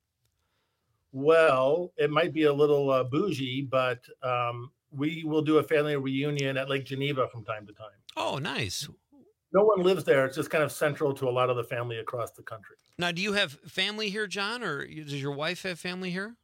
Well, it might be a little uh, bougie, but um, we will do a family reunion at Lake Geneva from time to time. Oh, nice. No one lives there. It's just kind of central to a lot of the family across the country. Now, do you have family here, John, or does your wife have family here?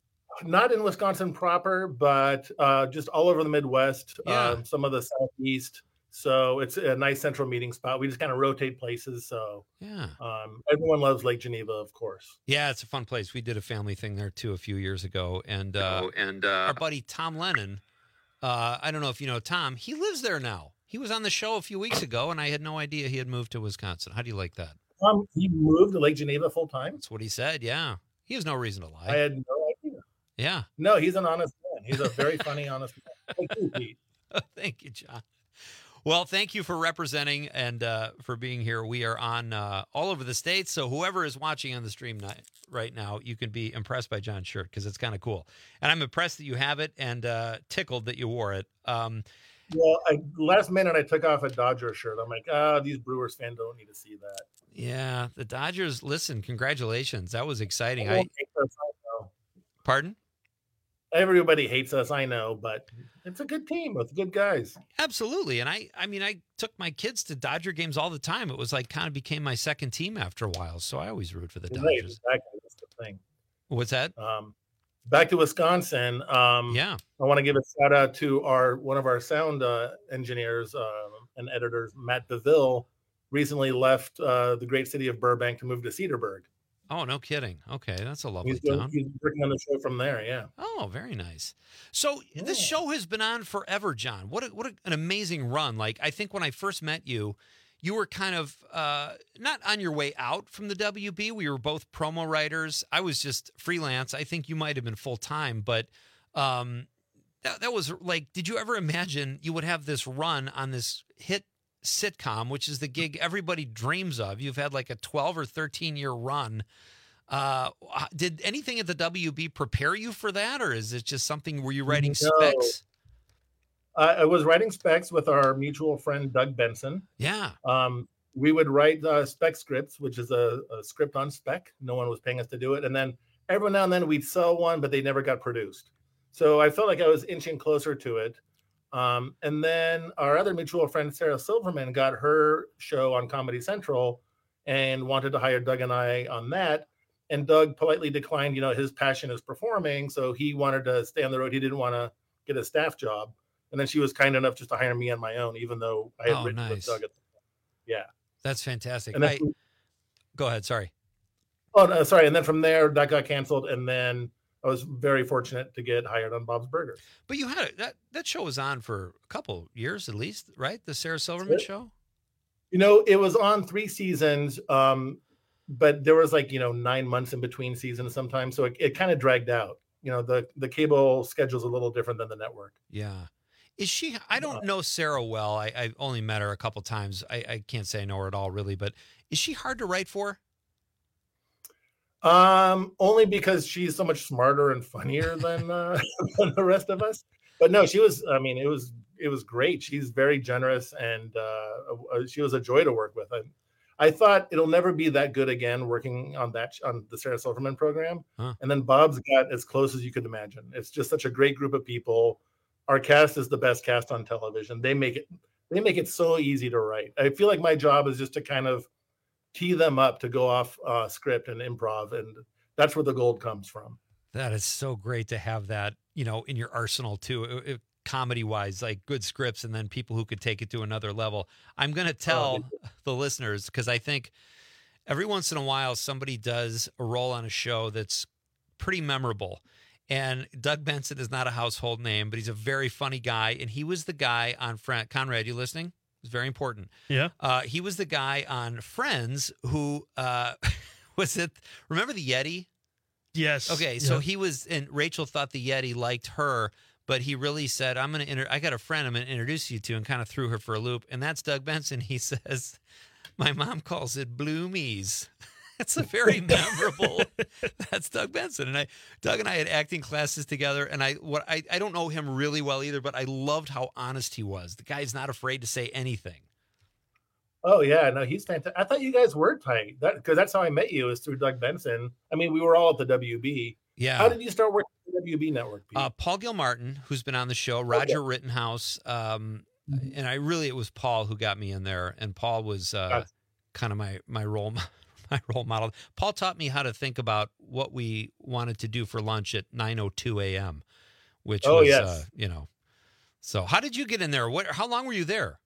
Not in Wisconsin proper, but uh, just all over the Midwest, Yeah. uh, some of the Southeast. So it's a nice central meeting spot. We just kind of rotate places. So Yeah. um, everyone loves Lake Geneva, of course. Yeah, it's a fun place. We did a family thing there, too, a few years ago. And, uh, and uh, our buddy Tom Lennon, uh, I don't know if you know Tom, he lives there now. He was on the show a few weeks ago, and I had no idea he had moved to Wisconsin. How do you like that? Um, he moved to Lake Geneva full time. That's what he said, yeah. He has no reason to lie. I had no idea. Yeah. No, he's an honest man. He's a very funny, honest man. Thank you, Pete. Thank you, John. Well, thank you for representing and uh, for being here. We are on uh, all over the states, so whoever is watching on the stream night, right now, you can be impressed by John's shirt because it's kind of cool. And I'm impressed that you have it and uh, tickled that you wore it. Um, Well, I, last minute I took off a Dodger shirt. I'm like, ah, these Brewers fans don't need to see that. yeah, the Dodgers, listen, congratulations. That was exciting. I, Everyone hates us, I know. pardon? Everybody hates us, I know, but it's a good team with good guys. Absolutely. And I, I mean, I took my kids to Dodger games all the time. It was like kind of became my second team after a while. So I always root for the Right, Dodgers. exactly. That's the thing. What's that? Um, back to Wisconsin. Um, yeah, I want to give a shout out to our one of our sound uh, engineers um, and editors, Matt DeVille, recently left uh, the great city of Burbank to move to Cedarburg. Oh, no kidding. Okay, that's a lovely He's, doing, town. he's working on the show from there. Yeah. Oh, very nice. So this show has been on forever, John. What a, what a, an amazing run! Like I think when I first met you, you were kind of uh, not on your way out from the W B. We were both promo writers. I was just freelance. I think you might have been full time, but um, that, that was like, did you ever imagine you would have this run on this hit sitcom, which is the gig everybody dreams of? You've had like a twelve or thirteen year run. Uh, did anything at the W B prepare you for that, or is it just something, were you writing No. specs? Uh, I was writing specs with our mutual friend, Doug Benson. Yeah. Um, we would write uh, spec scripts, which is a, a script on spec. No one was paying us to do it. And then every now and then we'd sell one, but they never got produced. So I felt like I was inching closer to it. Um, and then our other mutual friend, Sarah Silverman, got her show on Comedy Central and wanted to hire Doug and I on that. And Doug politely declined, you know, his passion is performing. So he wanted to stay on the road. He didn't want to get a staff job. And then she was kind enough just to hire me on my own, even though I had Oh, written nice. with Doug. At the yeah. That's fantastic. And then I, we- go ahead. Sorry. Oh, no, sorry. And then from there, that got canceled. And then I was very fortunate to get hired on Bob's Burgers. But you had it. That, that show was on for a couple years at least, right? The Sarah Silverman it. show? You know, it was on three seasons, um, but there was like, you know, nine months in between seasons sometimes. So it, it kind of dragged out. You know, the, the cable schedule's a little different than the network. Yeah. Is she, I don't know Sarah well. I, I only met her a couple times. I, I can't say I know her at all, really, but is she hard to write for? Um, only because she's so much smarter and funnier than, uh, than the rest of us. But no, she was, I mean, it was, it was great. She's very generous and uh, she was a joy to work with. I, I thought it'll never be that good again working on that, on the Sarah Silverman program. Huh. And then Bob's got as close as you could imagine. It's just such a great group of people. Our cast is the best cast on television. They make it, they make it so easy to write. I feel like my job is just to kind of tee them up to go off uh, script and improv. And that's where the gold comes from. That is so great to have that, you know, in your arsenal too, comedy wise, like good scripts and then people who could take it to another level. I'm going to tell oh, the listeners, because I think every once in a while somebody does a role on a show that's pretty memorable. And Doug Benson is not a household name, but he's a very funny guy. And he was the guy on Friends. Conrad, you listening? It's very important. Yeah. Uh, he was the guy on Friends who uh, was it. Remember the Yeti? Yes. Okay. So yeah. he was, and Rachel thought the Yeti liked her, but he really said, I'm going to, inter- I got a friend I'm going to introduce you to, and kind of threw her for a loop. And that's Doug Benson. He says, my mom calls it Bloomies. It's a very memorable. That's Doug Benson, and I, Doug and I had acting classes together, and I, what I, I don't know him really well either, but I loved how honest he was. The guy's not afraid to say anything. Oh yeah, no, he's fantastic. I thought you guys were tight, that because that's how I met you, is through Doug Benson. I mean, we were all at the W B. Yeah. How did you start working at the W B network? Pete? Uh, Paul Gilmartin, who's been on the show, Roger okay. Rittenhouse, um, mm-hmm. and I really it was Paul who got me in there, and Paul was uh, yes. kind of my my role. My role model. Paul taught me how to think about what we wanted to do for lunch at nine oh two a.m., which oh, was, yes. uh, you know. So how did you get in there? What? How long were you there?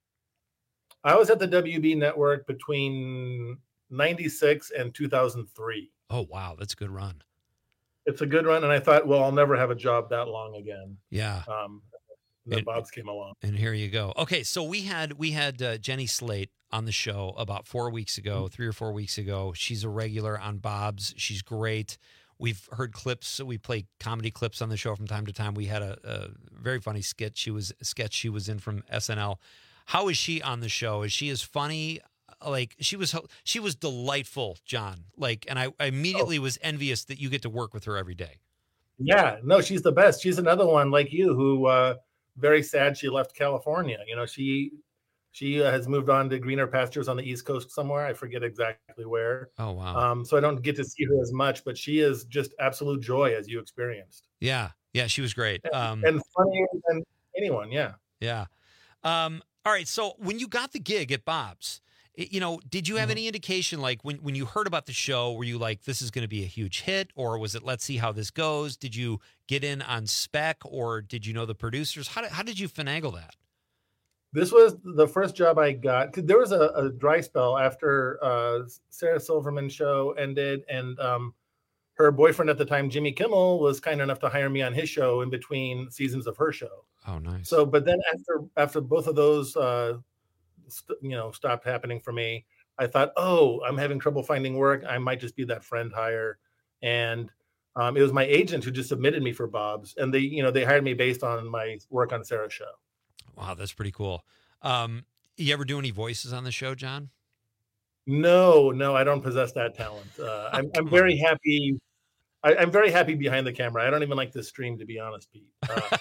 I was at the W B network between ninety-six and two thousand three. Oh, wow. That's a good run. It's a good run. And I thought, well, I'll never have a job that long again. Yeah. Um, and then and, Bob's came along. And here you go. Okay. So we had, we had uh, Jenny Slate on the show about four weeks ago, three or four weeks ago. She's a regular on Bob's. She's great. We've heard clips. So we play comedy clips on the show from time to time. We had a, a very funny skit. She was sketch she was in from S N L. How is she on the show? Is she as funny? Like she was, she was delightful, John. Like, and I, I immediately oh. was envious that you get to work with her every day. Yeah, no, she's the best. She's another one like you who, uh, very sad she left California. You know, she, She has moved on to greener pastures on the East Coast somewhere. I forget exactly where. Oh, wow. Um, so I don't get to see her as much, but she is just absolute joy, as you experienced. Yeah. Yeah, she was great. Um, and funnier than anyone, yeah. Yeah. Um, all right, so when you got the gig at Bob's, you know, did you have mm-hmm. any indication, like, when, when you heard about the show, were you like, this is going to be a huge hit, or was it, let's see how this goes? Did you get in on spec, or did you know the producers? How did, how did you finagle that? This was the first job I got. Cause there was a, a dry spell after uh, Sarah Silverman's show ended, and um, her boyfriend at the time, Jimmy Kimmel, was kind enough to hire me on his show in between seasons of her show. Oh, nice. So, but then after after both of those, uh, st- you know, stopped happening for me, I thought, oh, I'm having trouble finding work. I might just be that friend hire, and um, it was my agent who just submitted me for Bob's, and they, you know, they hired me based on my work on Sarah's show. Wow, that's pretty cool. Um, you ever do any voices on the show, John? No, no, I don't possess that talent. Uh, I'm, I'm very happy. I, I'm very happy behind the camera. I don't even like this stream, to be honest, Pete. Uh,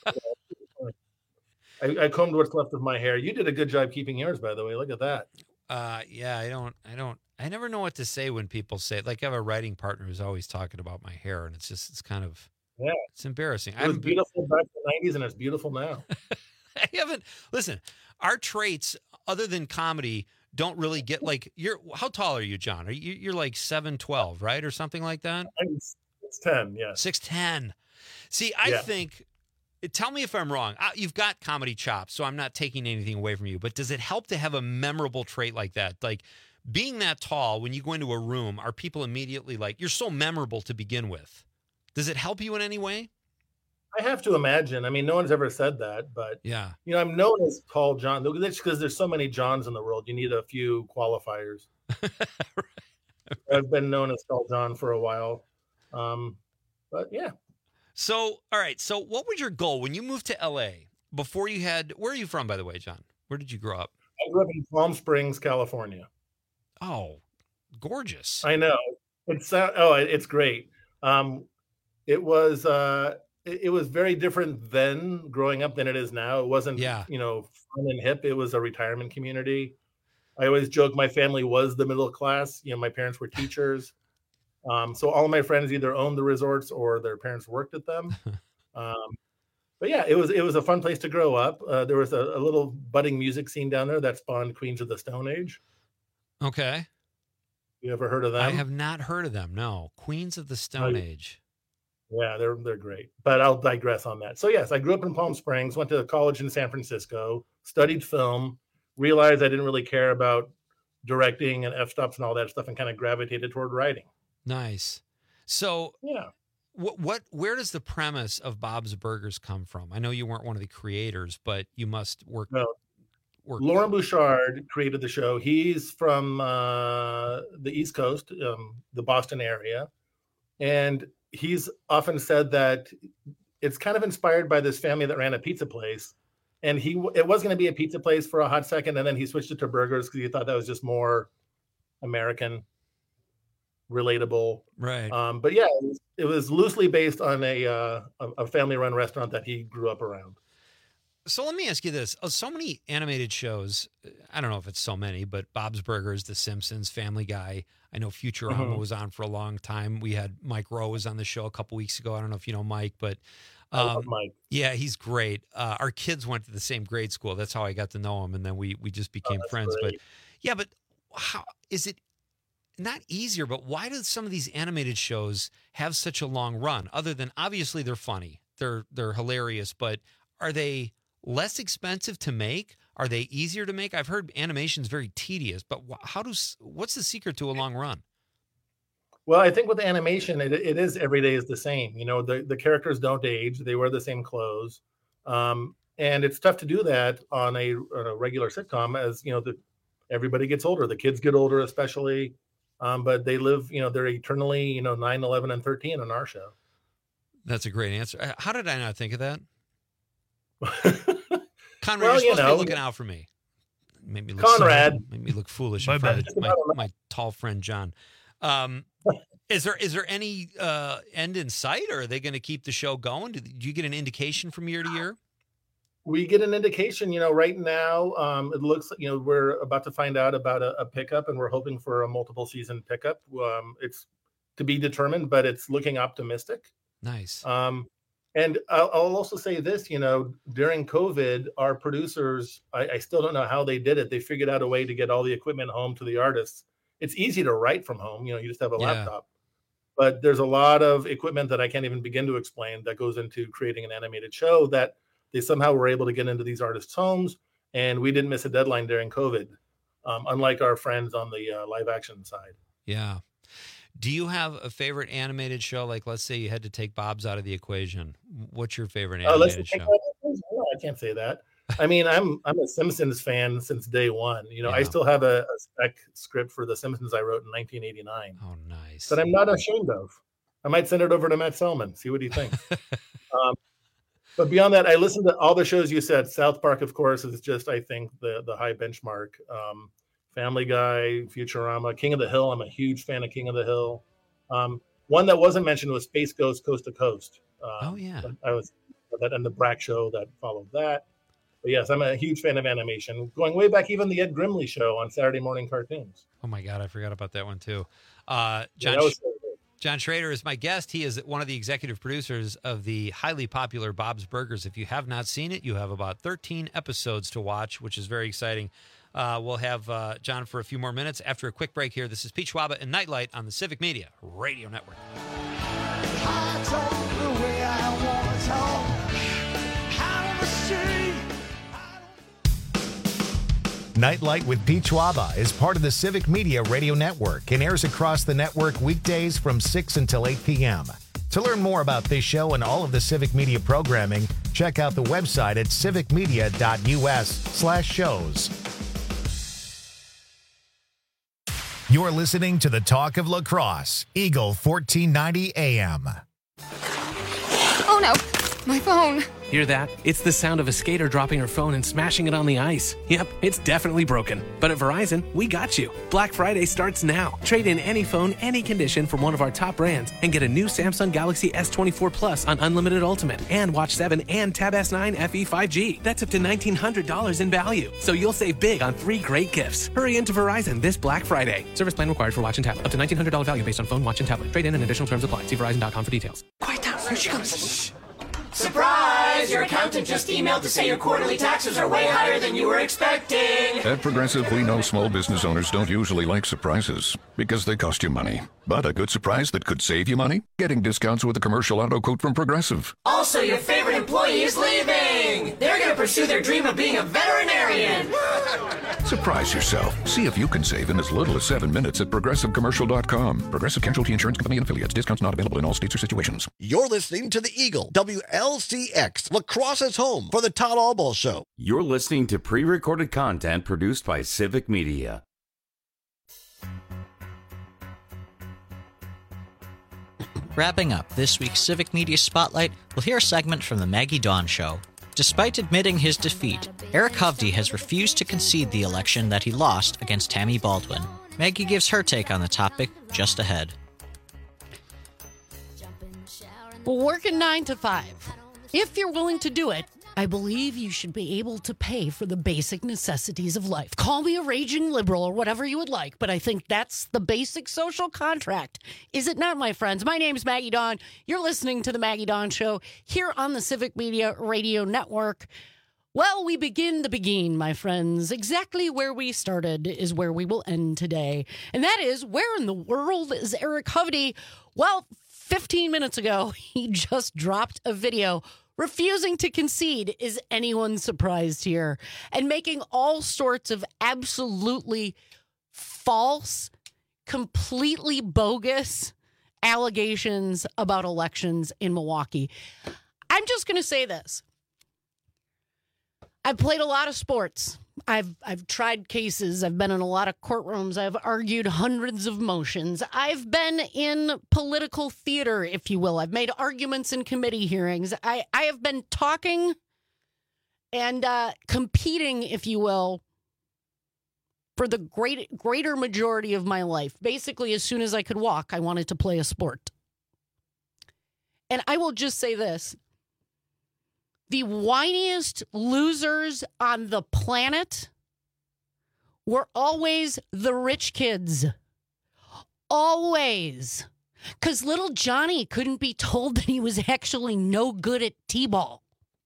I, I combed what's left of my hair. You did a good job keeping yours, by the way. Look at that. Uh, yeah, I don't, I don't, I never know what to say when people say, like, I have a writing partner who's always talking about my hair, and it's just, it's kind of, yeah, it's embarrassing. It was beautiful back in the nineties, and it's beautiful now. I haven't. Listen, our traits, other than comedy, don't really get like you're. How tall are you, John? Are you? You're like seven twelve, right, or something like that. I'm six ten. Yeah, six ten. See, I yeah. think. Tell me if I'm wrong. You've got comedy chops, so I'm not taking anything away from you. But does it help to have a memorable trait like that? Like being that tall, when you go into a room, are people immediately like, you're so memorable to begin with? Does it help you in any way? I have to imagine. I mean, no one's ever said that, but yeah, you know, I'm known as Tall John. That's because there's so many Johns in the world. You need a few qualifiers. I've been known as Tall John for a while, um, but yeah. So, all right. So, what was your goal when you moved to L A? Before you had, where are you from, by the way, John? Where did you grow up? I grew up in Palm Springs, California. Oh, gorgeous! I know. It's uh, oh, it's great. Um, it was uh, it, it was very different then growing up than it is now. It wasn't, yeah. you know, fun and hip. It was a retirement community. I always joke my family was the middle class. You know, my parents were teachers. Um, so all of my friends either owned the resorts or their parents worked at them. Um, but yeah, it was it was a fun place to grow up. Uh, there was a, a little budding music scene down there that spawned Queens of the Stone Age. Okay. You ever heard of them? I have not heard of them. No, Queens of the Stone Oh, Age. Yeah, they're they're great. But I'll digress on that. So yes, I grew up in Palm Springs, went to college in San Francisco, studied film, realized I didn't really care about directing and f-stops and all that stuff, and kind of gravitated toward writing. Nice. So, yeah, what, what, where does the premise of Bob's Burgers come from? I know you weren't one of the creators, but you must work. No. work. Lauren Bouchard created the show. He's from uh, the East Coast, um, the Boston area, and he's often said that it's kind of inspired by this family that ran a pizza place, and he it was going to be a pizza place for a hot second, and then he switched it to burgers because he thought that was just more American. Relatable, right? Um, but yeah, it was, it was loosely based on a, uh, a a family-run restaurant that he grew up around. So let me ask you this: oh, so many animated shows. I don't know if it's so many, but Bob's Burgers, The Simpsons, Family Guy. I know Futurama Mhm. was on for a long time. We had Mike Rowe was on the show a couple weeks ago. I don't know if you know Mike, but I um, love Mike. yeah, he's great. Uh, our kids went to the same grade school. That's how I got to know him, and then we we just became friends. great. But yeah, but how is it? Not easier, but why do some of these animated shows have such a long run? Other than obviously they're funny, they're they're hilarious, but are they less expensive to make? Are they easier to make? I've heard animation's very tedious, but wh- how does what's the secret to a long run? Well, I think with animation, it, it is every day is the same. You know, the, the characters don't age; they wear the same clothes, um, and it's tough to do that on a, on a regular sitcom. As you know, the everybody gets older, the kids get older, especially. Um, but they live, you know, they're eternally, you know, nine, eleven, and thirteen on our show. That's a great answer. Uh, How did I not think of that? Conrad, Well, you're you supposed to know, be looking out for me. Made me look Conrad. so- made me look foolish My in front bad. of my, my tall friend John. Um, is there is there any uh, end in sight, or are they going to keep the show going? Do, do you get an indication from year to year? We get an indication, you know, right now, um, it looks, you know, we're about to find out about a, a pickup, and we're hoping for a multiple season pickup. Um, it's to be determined, but it's looking optimistic. Nice. Um, and I'll, I'll also say this, you know, during COVID, our producers, I, I still don't know how they did it. They figured out a way to get all the equipment home to the artists. It's easy to write from home, you know, you just have a Yeah. laptop. But there's a lot of equipment that I can't even begin to explain that goes into creating an animated show that they somehow were able to get into these artists' homes, and we didn't miss a deadline during COVID, um, unlike our friends on the uh, live action side. Yeah. Do you have a favorite animated show? Like, let's say you had to take Bob's out of the equation. What's your favorite Oh, let's animated take show? that- no, I can't say that. I mean, I'm I'm a Simpsons fan since day one. You know, I Yeah. still have a, a spec script for The Simpsons I wrote in nineteen eighty-nine. Oh, nice. That I'm not ashamed of. I might send it over to Matt Selman, see what he thinks. um, but beyond that, I listened to all the shows you said. South Park, of course, is just, I think, the the high benchmark. Um, Family Guy, Futurama, King of the Hill. I'm a huge fan of King of the Hill. Um, one that wasn't mentioned was Space Ghost Coast to Coast. Um, Oh, yeah. I was that and the Brack show that followed that. But yes, I'm a huge fan of animation, going way back, even the Ed Grimley show on Saturday morning cartoons. Oh my God, I forgot about that one too. Uh, John, Yeah, that was so good. John Schrader is my guest. He is one of the executive producers of the highly popular Bob's Burgers. If you have not seen it, you have about thirteen episodes to watch, which is very exciting. Uh, we'll have uh, John for a few more minutes after a quick break here. This is Pete Schwaba and Nightlight on the Civic Media Radio Network. I talk the way I want to talk. Out of the street. Nightlight with Pete Schwaba is part of the Civic Media Radio Network and airs across the network weekdays from six until eight p.m. To learn more about this show and all of the Civic Media programming, check out the website at civicmedia.us slash shows. You're listening to the Talk of Lacrosse, Eagle fourteen ninety A M. Oh no, my phone. Hear that? It's the sound of a skater dropping her phone and smashing it on the ice. Yep, it's definitely broken. But at Verizon, we got you. Black Friday starts now. Trade in any phone, any condition from one of our top brands and get a new Samsung Galaxy S twenty-four Plus on Unlimited Ultimate and Watch seven and Tab S nine F E five G. That's up to nineteen hundred dollars in value. So you'll save big on three great gifts. Hurry into Verizon this Black Friday. Service plan required for Watch and Tab. Up to nineteen hundred dollars value based on phone, watch, and tablet. Trade in and additional terms apply. See Verizon dot com for details. Quiet down, here she comes. Shh. Surprise! Your accountant just emailed to say your quarterly taxes are way higher than you were expecting. At Progressive, we know small business owners don't usually like surprises because they cost you money. But a good surprise that could save you money? Getting discounts with a commercial auto quote from Progressive. Also, your favorite employee is leaving. They're going to pursue their dream of being a veterinarian. Surprise yourself. See if you can save in as little as seven minutes at progressive commercial dot com. Progressive Casualty Insurance Company and affiliates. Discounts not available in all states or situations. You're listening to the Eagle, W L C X, Lacrosse's home for the Todd Albaugh Show. You're listening to pre-recorded content produced by Civic Media. Wrapping up this week's Civic Media Spotlight, we'll hear a segment from the Maggie Dawn Show. Despite admitting his defeat, Eric Hovde has refused to concede the election that he lost against Tammy Baldwin. Maggie gives her take on the topic just ahead. Well, working nine to five. If you're willing to do it, I believe you should be able to pay for the basic necessities of life. Call me a raging liberal or whatever you would like, but I think that's the basic social contract. Is it not, my friends? My name's Maggie Dawn. You're listening to The Maggie Dawn Show here on the Civic Media Radio Network. Well, we begin the begin, my friends. Exactly where we started is where we will end today. And that is, where in the world is Eric Hovde? Well, fifteen minutes ago, he just dropped a video refusing to concede. Is anyone surprised here? And making all sorts of absolutely false, completely bogus allegations about elections in Milwaukee. I'm just going to say this. I've played a lot of sports. I've I've tried cases. I've been in a lot of courtrooms. I've argued hundreds of motions. I've been in political theater, if you will. I've made arguments in committee hearings. I, I have been talking and uh, competing, if you will, for the great greater majority of my life. Basically, as soon as I could walk, I wanted to play a sport. And I will just say this. The whiniest losers on the planet were always the rich kids. Always. Because little Johnny couldn't be told that he was actually no good at t-ball.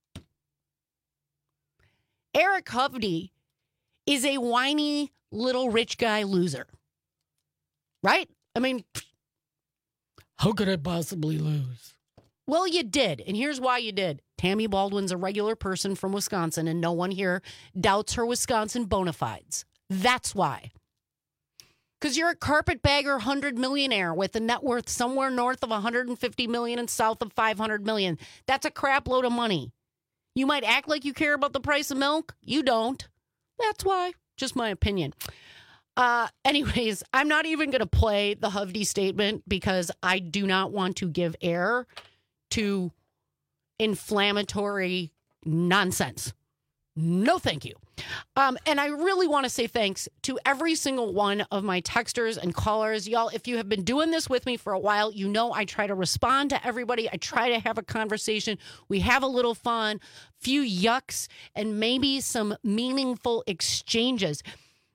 Eric Hovde is a whiny little rich guy loser. Right? I mean, how could I possibly lose? Well, you did. And here's why you did. Tammy Baldwin's a regular person from Wisconsin, and no one here doubts her Wisconsin bona fides. That's why. Because you're a carpetbagger hundred millionaire with a net worth somewhere north of one hundred fifty million and south of five hundred million. That's a crap load of money. You might act like you care about the price of milk. You don't. That's why. Just my opinion. Uh, anyways, I'm not even going to play the Hovde statement because I do not want to give air to inflammatory nonsense. No, thank you. Um, and I really want to say thanks to every single one of my texters and callers. Y'all, if you have been doing this with me for a while, you know I try to respond to everybody. I try to have a conversation. We have a little fun, few yucks, and maybe some meaningful exchanges.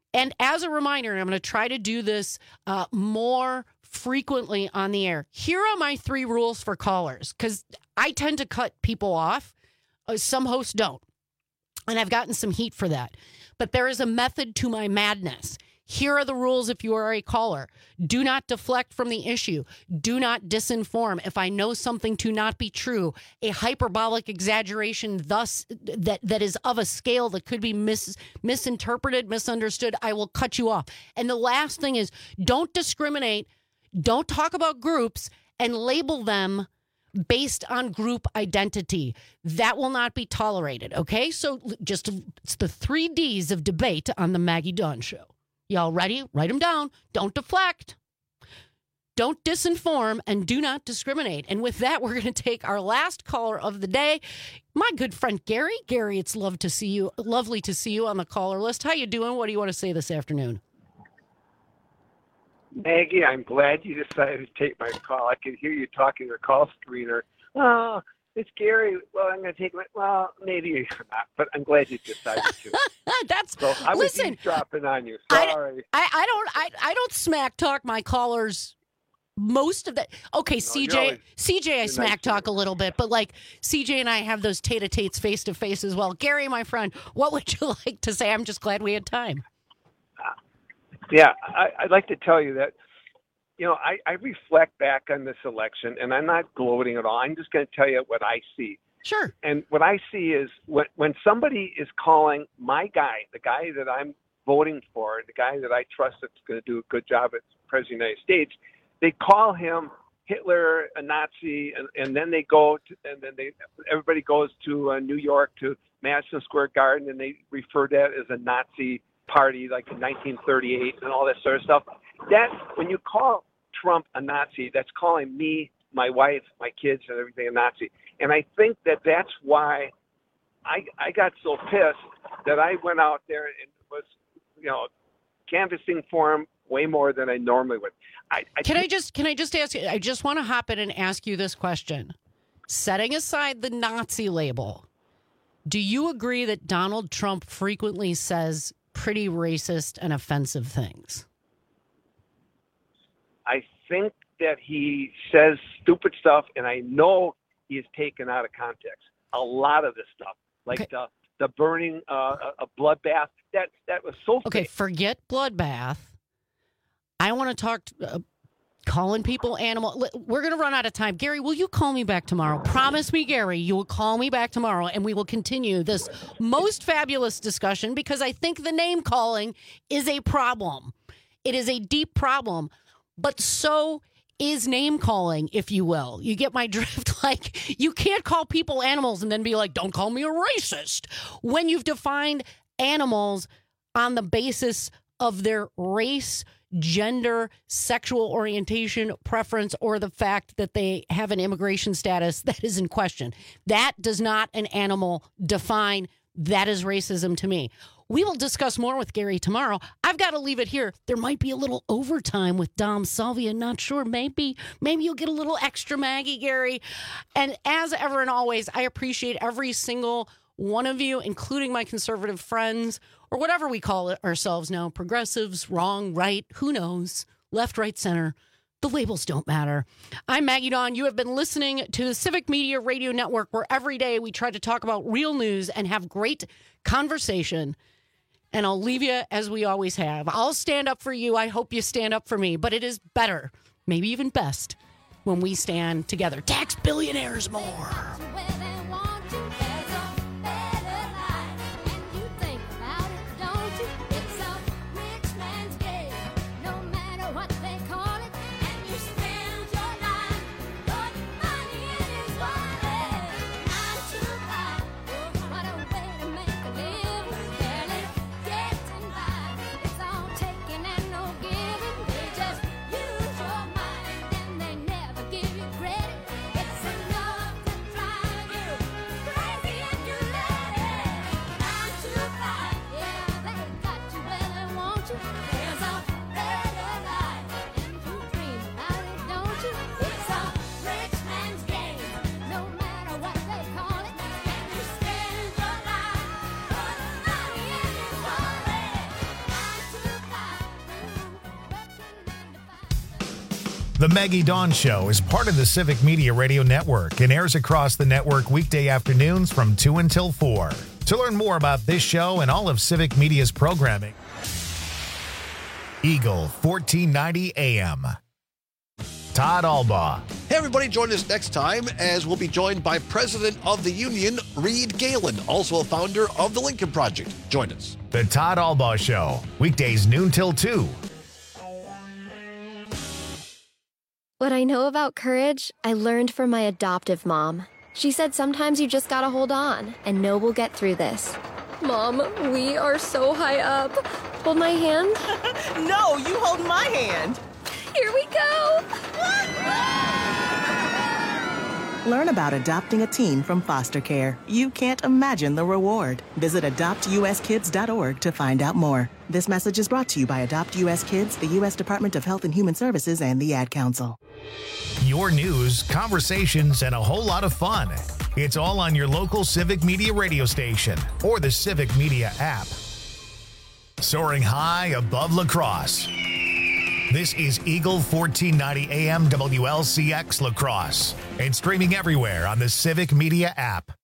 And as a reminder, and I'm going to try to do this uh, more frequently on the air, here are my three rules for callers, because I tend to cut people off. Uh, some hosts don't. And I've gotten some heat for that. But there is a method to my madness. Here are the rules if you are a caller. Do not deflect from the issue. Do not disinform. If I know something to not be true, a hyperbolic exaggeration thus that, that is of a scale that could be mis, misinterpreted, misunderstood, I will cut you off. And the last thing is, don't discriminate. Don't talk about groups and label them based on group identity. That will not be tolerated, okay? So just it's the three D's of debate on the Maggie Dawn Show. Y'all ready? Write them down. Don't deflect. Don't disinform, and do not discriminate. And with that, we're going to take our last caller of the day, my good friend Gary. Gary, it's love to see you. Lovely to see you on the caller list. How you doing? What do you want to say this afternoon? Maggie, I'm glad you decided to take my call. I could hear you talking to the call screener. Oh, it's Gary. Well, I'm going to take my, well, maybe you're not, but I'm glad you decided to. That's, so I was listen, eavesdropping on you. Sorry. I, I, I don't, I, I don't smack talk my callers most of the, okay, no, C J, always, C J, I smack nice talk a little bit, but like C J and I have those tete-a-tetes face-to-face as well. Gary, my friend, what would you like to say? I'm just glad we had time. Yeah, I, I'd like to tell you that, you know, I, I reflect back on this election, and I'm not gloating at all. I'm just going to tell you what I see. Sure. And what I see is when, when somebody is calling my guy, the guy that I'm voting for, the guy that I trust that's going to do a good job as President of the United States, they call him Hitler, a Nazi, and, and then they go to, and then they everybody goes to uh, New York to Madison Square Garden, and they refer to that as a Nazi party, like in nineteen thirty-eight and all that sort of stuff. That when you call Trump a Nazi, that's calling me, my wife, my kids, and everything a Nazi. And I think that that's why I I got so pissed that I went out there and was, you know, canvassing for him way more than I normally would. I, I can I just can I just ask you? I just want to hop in and ask you this question. Setting aside the Nazi label, do you agree that Donald Trump frequently says pretty racist and offensive things? I think that he says stupid stuff, and I know he is taken out of context. A lot of this stuff, like okay. the the burning uh, a bloodbath, that that was so okay. fake. Forget bloodbath. I want to talk to, uh, calling people animal. We're going to run out of time. Gary, will you call me back tomorrow? Promise me, Gary, you will call me back tomorrow, and we will continue this most fabulous discussion, because I think the name calling is a problem. It is a deep problem, but so is name calling, if you will. You get my drift? Like, you can't call people animals and then be like, don't call me a racist, when you've defined animals on the basis of their race, gender, sexual orientation, preference, or the fact that they have an immigration status that is in question. That does not an animal define. That is racism to me. We will discuss more with Gary tomorrow. I've got to leave it here. There might be a little overtime with Dom Salvia. Not sure. Maybe, maybe you'll get a little extra Maggie, Gary. And as ever and always, I appreciate every single one of you, including my conservative friends, or whatever we call it ourselves now, progressives, wrong, right, who knows, left, right, center. The labels don't matter. I'm Maggie Dawn. You have been listening to the Civic Media Radio Network, where every day we try to talk about real news and have great conversation. And I'll leave you as we always have. I'll stand up for you. I hope you stand up for me. But it is better, maybe even best, when we stand together. Tax billionaires more. Enough to drive The Maggie Dawn Show is part of the Civic Media Radio Network and airs across the network weekday afternoons from two until four. To learn more about this show and all of Civic Media's programming, Eagle fourteen ninety A M. Todd Albaugh. Hey, everybody, join us next time as we'll be joined by President of the Union, Reed Galen, also a founder of the Lincoln Project. Join us. The Todd Albaugh Show, weekdays noon till two. What I know about courage, I learned from my adoptive mom. She said sometimes you just gotta hold on and know we'll get through this. Mom, we are so high up. Hold my hand. No, you hold my hand. Here we go. Learn about adopting a teen from foster care. You can't imagine the reward. Visit adopt u s kids dot org to find out more. This message is brought to you by Adopt U S Kids, the U S Department of Health and Human Services, and the Ad Council. Your news, conversations, and a whole lot of fun. It's all on your local Civic Media radio station or the Civic Media app. Soaring high above La Crosse. This is Eagle fourteen ninety A M W L C X La Crosse and streaming everywhere on the Civic Media app.